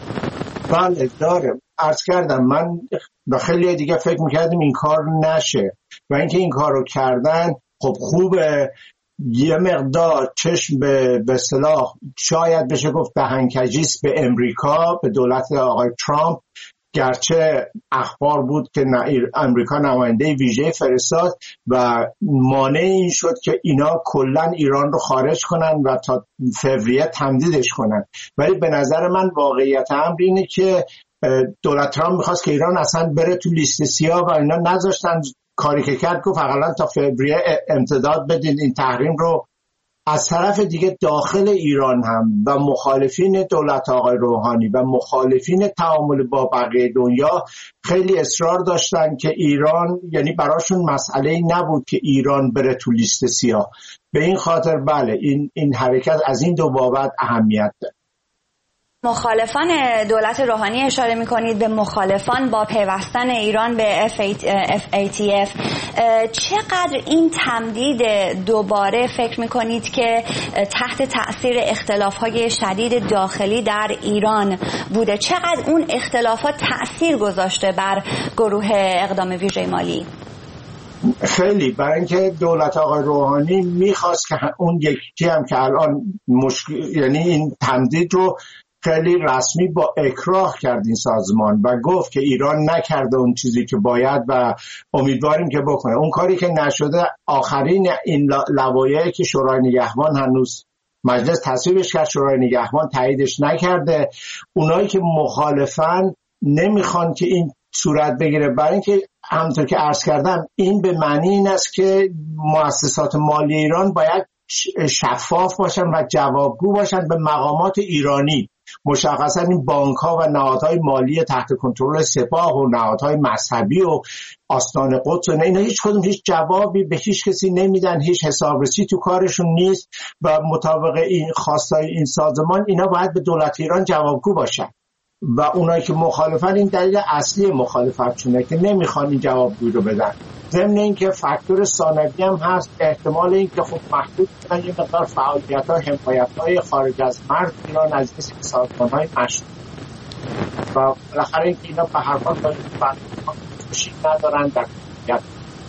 بله داره. عرض کردم من با خیلی دیگه فکر میکردیم این کار نشه و اینکه این کار رو کردن خب خوبه. یه مقدار چشم به به اصطلاح شاید بشه گفت دهنکجیست به امریکا، به دولت آقای ترامپ، گرچه اخبار بود که امریکا نماینده ویژه فرستاد و مانع این شد که اینا کلا ایران رو خارج کنن و تا فوریه تمدیدش کنن. ولی به نظر من واقعیت امر اینه که دولت ترامپ میخواست که ایران اصلا بره تو لیست سیاه و اینا نذاشتن. کاری که کرد گفت حداقل تا فوریه امتداد بدین این تحریم رو. از طرف دیگه داخل ایران هم و مخالفین دولت آقای روحانی و مخالفین تعامل با بقیه دنیا خیلی اصرار داشتن که ایران، یعنی براشون مسئله‌ای نبود که ایران بره تو لیست سیاه. به این خاطر بله این این حرکت از این دو بابت اهمیت داره. مخالفان دولت روحانی اشاره می‌کنید به مخالفان با پیوستن ایران به اف ای تی اف. چقدر این تمدید دوباره فکر می‌کنید که تحت تأثیر اختلاف‌های شدید داخلی در ایران بوده؟ چقدر اون اختلافات تأثیر گذاشته بر گروه اقدام ویژه مالی؟ خیلی، برای اینکه دولت آقای روحانی می‌خواست که اون یکی هم که الان مشکل، یعنی این تمدید رو خیلی رسمی با اکراه کرد این سازمان و گفت که ایران نکرده اون چیزی که باید و امیدواریم که بکنه. اون کاری که نشده، آخرین این لوایحی که شورای نگهبان هنوز مجلس تصویبش کرد، شورای نگهبان تاییدش نکرده. اونایی که مخالفن نمیخوان که این صورت بگیره، برای اینکه همونطور که عرض کردم این به معنی این است که مؤسسات مالی ایران باید شفاف باشن و جوابگو باشن به مقامات ایرانی. مشخصا این بانک ها و نهادهای مالی تحت کنترل سپاه و نهادهای مذهبی و آستان قدس و اینا هیچ کدوم هیچ جوابی به هیچ کسی نمیدن، هیچ حسابرسی تو کارشون نیست و مطابق این خواستای این سازمان اینا باید به دولت ایران جوابگو باشن و اونایی که مخالفن این دلیل اصلی مخالفتشونه که نمیخوان این جوابگویی رو بدن. ضمن اینکه فاکتور ثانوی هم هست، احتمال اینکه خب محدود کنن یه مقدار فعالیت‌ها، حمایت‌های خارج از مرز ایران از این سازمان‌های مشروع و بالاخره اینکه اینا به هر حال توشی ندارن در کلیت.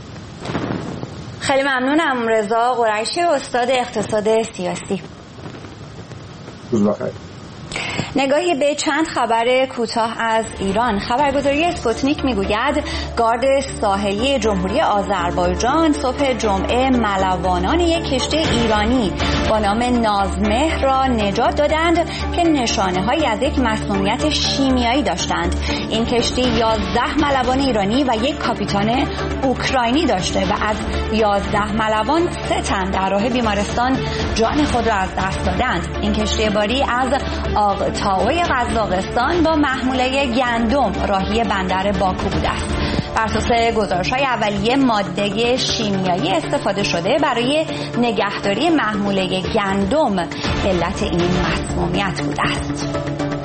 خیلی ممنونم. رضا قریشی، استاد اقتصاد سیاسی. روز بخیر. نگاهی به چند خبر کوتاه از ایران. خبرگزاری اسپوتنیک میگوید گارد ساحلی جمهوری آذربایجان صبح جمعه ملوانان یک کشتی ایرانی با نام نازمهر را نجات دادند که نشانه‌هایی از یک مسمومیت شیمیایی داشتند. این کشتی یازده ملوان ایرانی و یک کاپیتان اوکراینی داشته و از یازده ملوان سه تن در راه بیمارستان جان خود را از دست دادند. این کشتی باری از آقتاوی قزاقستان با محموله گندم راهی بندر باکو بوده است. بر اساس گزارش‌های اولیه ماده شیمیایی استفاده شده برای نگهداری محموله گندم علت این مسمومیت بوده است.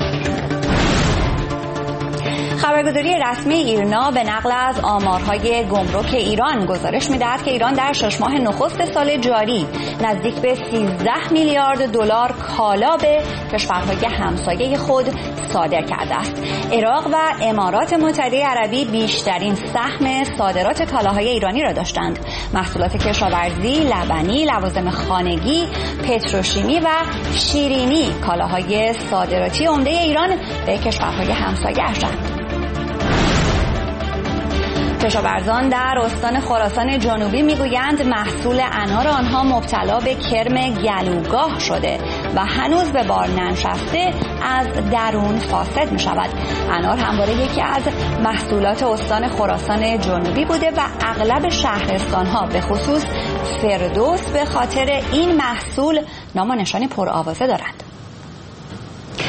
خبرگزاری رسمی ایرنا به نقل از آمارهای گمرک ایران گزارش می‌دهد که ایران در شش ماه نخست سال جاری نزدیک به سیزده میلیارد دلار کالا به کشورهای همسایه خود صادر کرده است. عراق و امارات متحده عربی بیشترین سهم صادرات کالاهای ایرانی را داشتند. محصولات کشاورزی، لبنی، لوازم خانگی، پتروشیمی و شیرینی کالاهای صادراتی عمده ایران به کشورهای همسایه هستند. کشاورزان در استان خراسان جنوبی میگویند محصول انار آنها مبتلا به کرم گلوگاه شده و هنوز به بار ننشسته از درون فاسد می شود. انار همواره یکی از محصولات استان خراسان جنوبی بوده و اغلب شهرستانها به خصوص فردوس به خاطر این محصول نام و نشان پرآوازه دارند.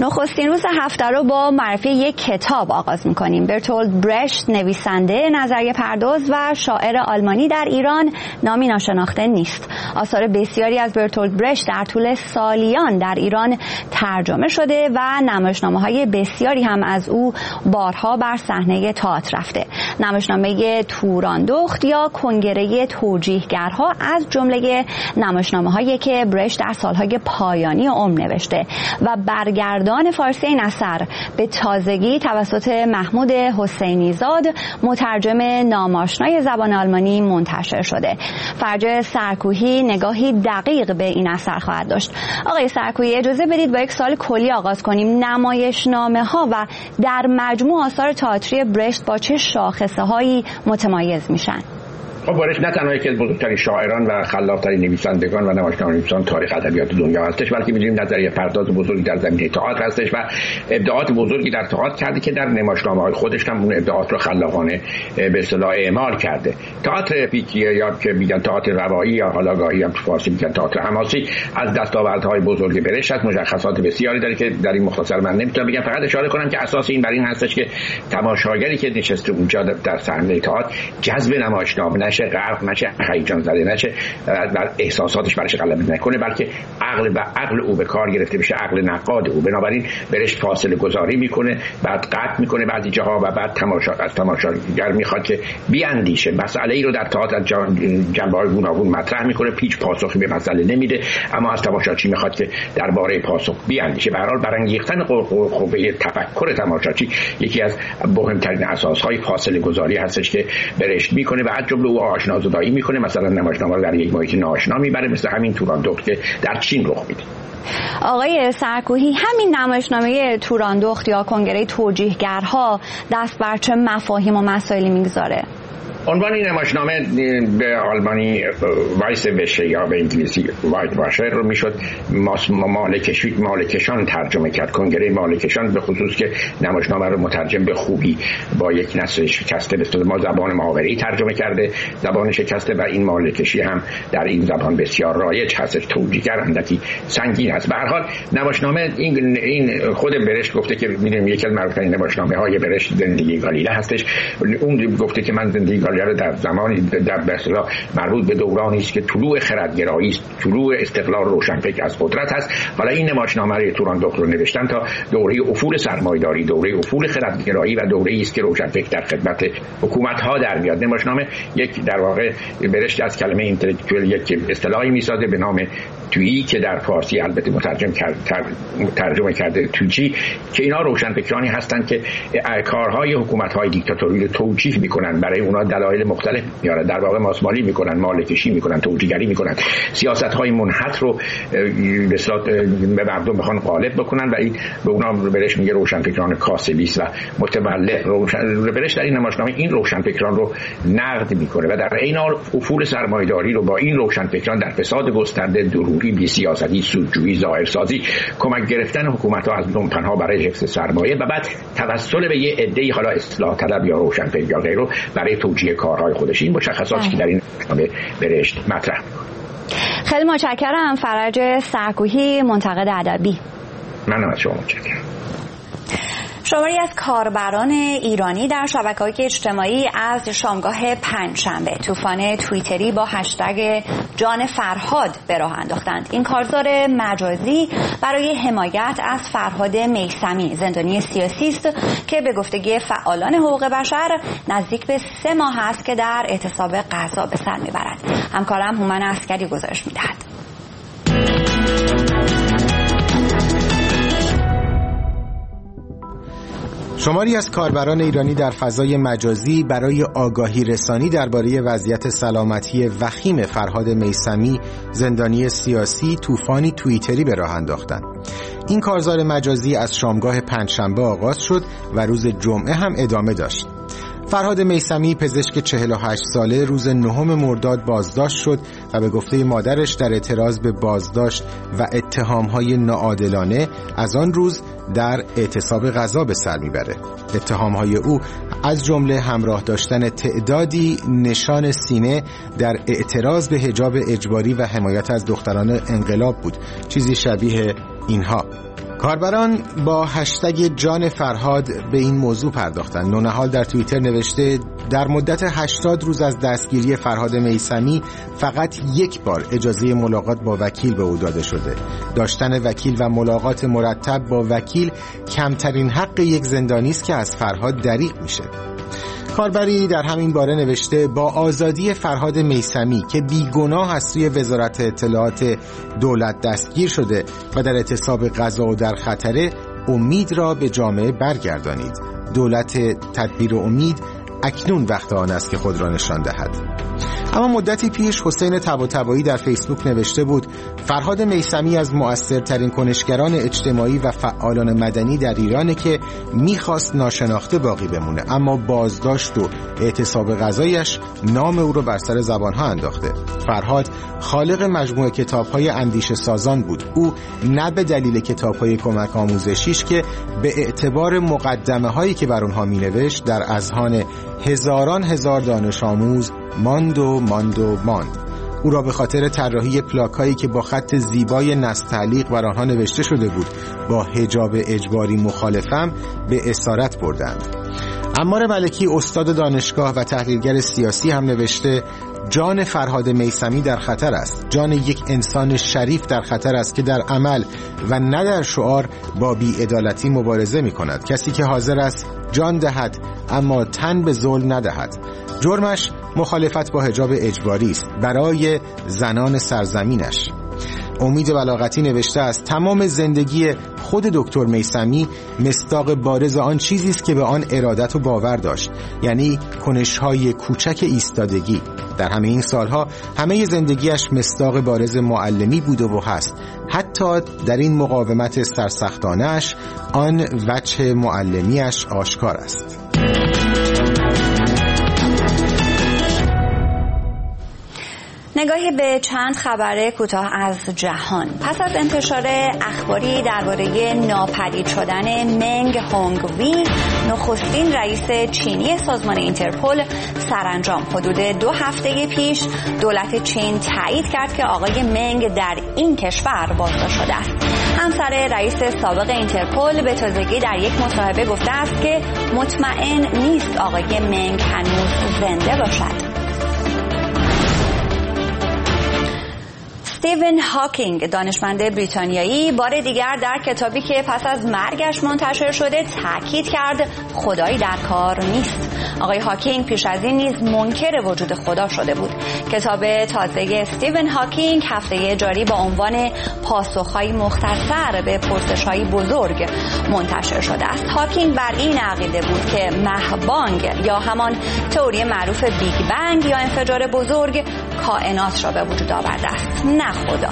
نخستین روز هفته رو با معرفی یک کتاب آغاز می‌کنیم. برتولد برشت، نویسنده، نظریه پرداز و شاعر آلمانی در ایران نامی ناشناخته نیست. آثار بسیاری از برتولد برشت در طول سالیان در ایران ترجمه شده و نمایشنامه‌های بسیاری هم از او بارها بر صحنه تئاتر رفته. نمایشنامه توراندخت یا کنگره توجیهگرها از جمله نمایشنامه‌هایی که برشت در سالهای پایانی عمر نوشته و برگردان فارسی این اثر به تازگی توسط محمود حسینی زاد مترجم ناماشنای زبان آلمانی منتشر شده. فرج سرکوهی نگاهی دقیق به این اثر خواهد داشت. آقای سرکوهی، اجازه بدید با یک سوال کلی آغاز کنیم. نمایشنامه‌ها و در مجموع آثار تئاتری برشت با چه شاخصه‌هایی متمایز میشن؟ خب برشت نه تنها یکی از بزرگترین شاعران و خلاق‌ترین نویسندگان و نمایشنامه‌نویسان تاریخ ادبیات دنیا هستش، بلکه می‌دونیم نظریه پرداز بزرگی در زمینه تئاتر هستش و ابداعات بزرگی در تئاتر کرده که در نمایشنامه‌های خودش هم اون ابداعات رو خلاقانه به اصطلاح اعمال کرده. تئاتر پیکیه یا که میگن تئاتر روایی یا حالا گاهی هم تو فارسی میگن تئاتر حماسی از دستاوردهای بزرگ برشت است. مشخصات بسیاری داره که در این مختصر من نمیتونم بگم، فقط اشاره کنم که اساس این بر این هستش که تماشاگری که نشسته اونجا در صحنه تئاتر جذب نمایشنامه نشه، غرق نشه، هیجان زده نشه، بر احساساتش برش غلبه نکنه، بلکه عقل و عقل او به کار گرفته بشه، عقل نقاد او. بنابراین برش فاصله گذاری میکنه، بعد قطع میکنه بعضی جاها و بعد تماشا از تماشاگر میخواد که بیاندیشه. مسئله ای رو در تئاتر از جنبه‌های گوناگون مطرح میکنه، پیچ پاسخی به مسئله نمیده، اما از تماشاچی میخواد که درباره پاسخ بیاندیشه. به هر حال برانگیختن قوه تفکر تماشاچی یکی از مهمترین اساسهای فاصله گذاری هستش که برشت میکنه و از جمله او آشنا زدایی میکنه. مثلا نمایشنامه رو در یک محیط ناآشنا میبره، مثل همین توراندخت که در چین رخ میده. آقای سرکوهی، همین نمایشنامه توراندخت یا کنگره توجیهگرها دست بر چه مفاهیم و مسائلی میگذاره؟ عنوان این نمایشنامه به آلمانی وایس بشه یا به انگلیسی وایت واشر رو میشد مالکشی مالکشان ترجمه کرد. کنگره مالکشان به خصوص که نمایشنامه رو مترجم به خوبی با یک نسل شکسته به ما زبان محاوره‌ای ترجمه کرده، زبان شکسته، و این مالکشی هم در این زبان بسیار رایج هستش. توجیهگر اندکی سنگین است. به هر حال نمایشنامه این این خود برشت گفته که می‌دونیم یکی از معروف‌ترین نمایشنامه‌های برشت زندگی گالیله هستش. اون گفته که من زندگی در زمانی در به اصطلاح مربوط به دورانی است که طلوع خردگرایی است، طلوع استقلال روشنفکر از قدرت است. حالا این نمایشنامه رو توراندخت رو نوشتن تا دوره افول سرمایه‌داری، دوره افول خردگرایی و دوره‌ای است که روشنفکر در خدمت حکومت‌ها در میاد. نمایشنامه یک در واقع برشت از کلمه اینتלקچوال یک اصطلاحی میسازه به نام تویی که در فارسی البته مترجم کرد ترجمه کرده توجی، که اینا روشنفکرانی هستند که کارهای حکومت‌های دیکتاتوری رو توجیه می‌کنن، برای اونها دلایل مختلف میاره، در واقع ماسمالی میکنن، مالکشی میکنن، توجیهگری میکنن، سیاست‌های منحط رو به اصطلاح به مردم بخوان غالب بکنن و این به اونا برش میگه روشنفکران کاسبی و متولد. روشن برش در این نمایشنامه این روشنفکران رو نقد میکنه و در عین حال افول سرمایه‌داری رو با این روشنفکران در فساد گسترده، دروغی، بی سیاستی، سودجویی، ظاهرسازی، کمک گرفتن حکومت‌ها از لومپن‌ها برای حفظ سرمایه و بعد توسل به یه عده‌ای حالا اصلاح طلب یا روشنفکر یا غیره برای توجیه کارهای خودش. این مشخصاتی که در این نامه برشت مطرح می‌کنه. خیلی متشکرم فرج سرکوهی، منتقد ادبی. منم از شما متشکرم. شماری از کاربران ایرانی در شبکه‌های اجتماعی از شامگاه پنجشنبه طوفان توییتری با هشتگ جان فرهاد به راه انداختند. این کارزار مجازی برای حمایت از فرهاد میثمی، زندانی سیاسی است که به گفتگی فعالان حقوق بشر نزدیک به سه ماه است که در اعتصاب غذا به سر میبرد. همکارم هومن عسکری گزارش میدهد. شماری از کاربران ایرانی در فضای مجازی برای آگاهی رسانی درباره وضعیت سلامتی وخیم فرهاد میثمی، زندانی سیاسی، طوفانی توییتری به راه انداختند. این کارزار مجازی از شامگاه پنجشنبه آغاز شد و روز جمعه هم ادامه داشت. فرهاد میثمی پزشک چهل و هشت ساله روز نهم مرداد بازداشت شد و به گفته مادرش در اعتراض به بازداشت و اتهام‌های ناعادلانه از آن روز در اعتصاب غذا به سر میبره. اتهام‌های او از جمله همراه داشتن تعدادی نشان سینه در اعتراض به حجاب اجباری و حمایت از دختران انقلاب بود. چیزی شبیه اینها: کاربران با هشتگ جان فرهاد به این موضوع پرداختند. نونهال در توییتر نوشته در مدت هشتاد روز از دستگیری فرهاد میثمی فقط یک بار اجازه ملاقات با وکیل به او داده شده. داشتن وکیل و ملاقات مرتب با وکیل کمترین حق یک زندانی است که از فرهاد دریغ میشه. کاربری در همین باره نوشته با آزادی فرهاد میثمی که بیگناه از سوی وزارت اطلاعات دولت دستگیر شده و در اعتصاب غذا و در خطره، امید را به جامعه برگردانید. دولت تدبیر و امید اکنون وقت آن است که خود را نشان دهد. اما مدتی پیش حسین طباطبایی در فیسبوک نوشته بود فرهاد میثمی از مؤثرترین کنشگران اجتماعی و فعالان مدنی در ایرانه که میخواست ناشناخته باقی بمونه، اما بازداشت و اعتصاب غذایش نام او رو بر سر زبانها انداخته. فرهاد خالق مجموعه کتاب‌های اندیشه سازان بود. او نه به دلیل کتاب‌های کمک آموزشیش که به اعتبار مقدمه‌هایی که بر اونها می‌نوشت در اذهان هزاران هزار دانش آموز ماند و ماند و ماند. او را به خاطر طراحی پلاک‌هایی که با خط زیبای نستعلیق بر آنها نوشته شده بود با حجاب اجباری مخالفم به اسارت بردند. عمار ملکی استاد دانشگاه و تحلیلگر سیاسی هم نوشته جان فرهاد میثمی در خطر است. جان یک انسان شریف در خطر است که در عمل و نه در شعار با بی‌عدالتی مبارزه می‌کند. کسی که حاضر است جان دهد اما تن به ظلم ندهد. جرمش مخالفت با حجاب اجباری است برای زنان سرزمینش. امید بلاغتی نوشته است تمام زندگی خود دکتر میثمی مصداق بارز آن چیزی است که به آن ارادت و باور داشت، یعنی کنش‌های کوچک ایستادگی. در همه این سالها همه زندگیش مصداق بارز معلمی بود و هست. حتی در این مقاومت سرسختانه‌اش آن وجه معلمیش آشکار است. نگاهی به چند خبر کوتاه از جهان. پس از انتشار اخباری درباره ناپدید شدن منگ هونگ وی، نخستین رئیس چینی سازمان اینترپل، سرانجام حدود دو هفته پیش دولت چین تایید کرد که آقای منگ در این کشور بازداشت شده است. همسر رئیس سابق اینترپل به تازگی در یک مصاحبه گفته است که مطمئن نیست آقای منگ هنوز زنده باشد. استیون هاکینگ، دانشمند بریتانیایی، بار دیگر در کتابی که پس از مرگش منتشر شده تاکید کرد خدایی در کار نیست. آقای هاکینگ پیش از این نیز منکر وجود خدا شده بود. کتاب تازه استیون هاکینگ هفته جاری با عنوان پاسخ‌های مختصر به پرسش‌های بزرگ منتشر شده است. هاکینگ بر این عقیده بود که مهبانگ یا همان تئوری معروف بیگ بنگ یا انفجار بزرگ کائنات را به وجود آورده است، نه خدا.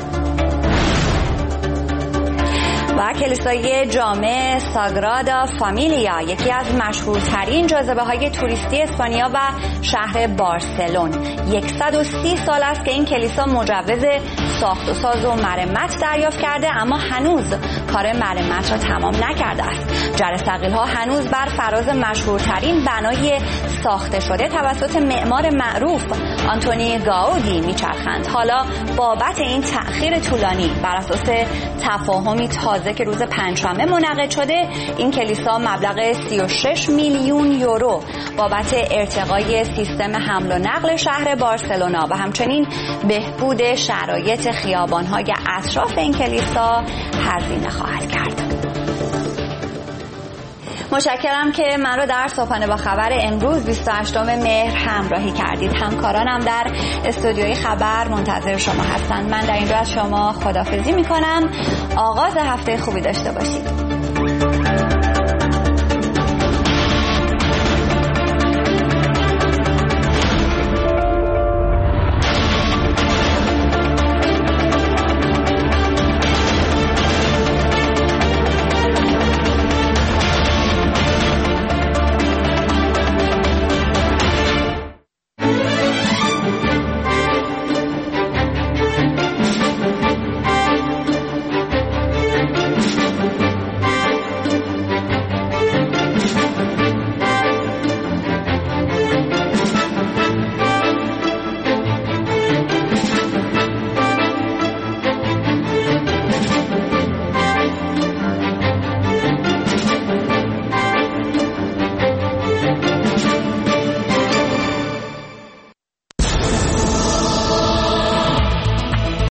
و کلیسای جامع ساگرادا فامیلیا، یکی از مشهورترین جاذبه های توریستی اسپانیا و شهر بارسلون، صد و سی سال است که این کلیسا مجوز ساخت و ساز و مرمت دریافت کرده، اما هنوز کار مرمت را تمام نکرده است. جرثقیل ها هنوز بر فراز مشهورترین بنای ساخته شده توسط معمار معروف آنتونی گاودی میچرخند. حالا بابت این تأخیر طولانی بر اساس تفاهمی تازه که روز پنجشنبه منعقد شده، این کلیسا مبلغ سی و شش میلیون یورو بابت ارتقای سیستم حمل و نقل شهر بارسلونا و همچنین بهبود شرایط خیابان‌های اطراف این کلیسا هزینه خواهد کرد. متشکرم که من رو در صبحانه با خبر امروز بیست و هشتم مهر همراهی کردید. همکارانم در استودیوی خبر منتظر شما هستند. من در این جا از شما خداحافظی می‌کنم. آغاز هفته خوبی داشته باشید.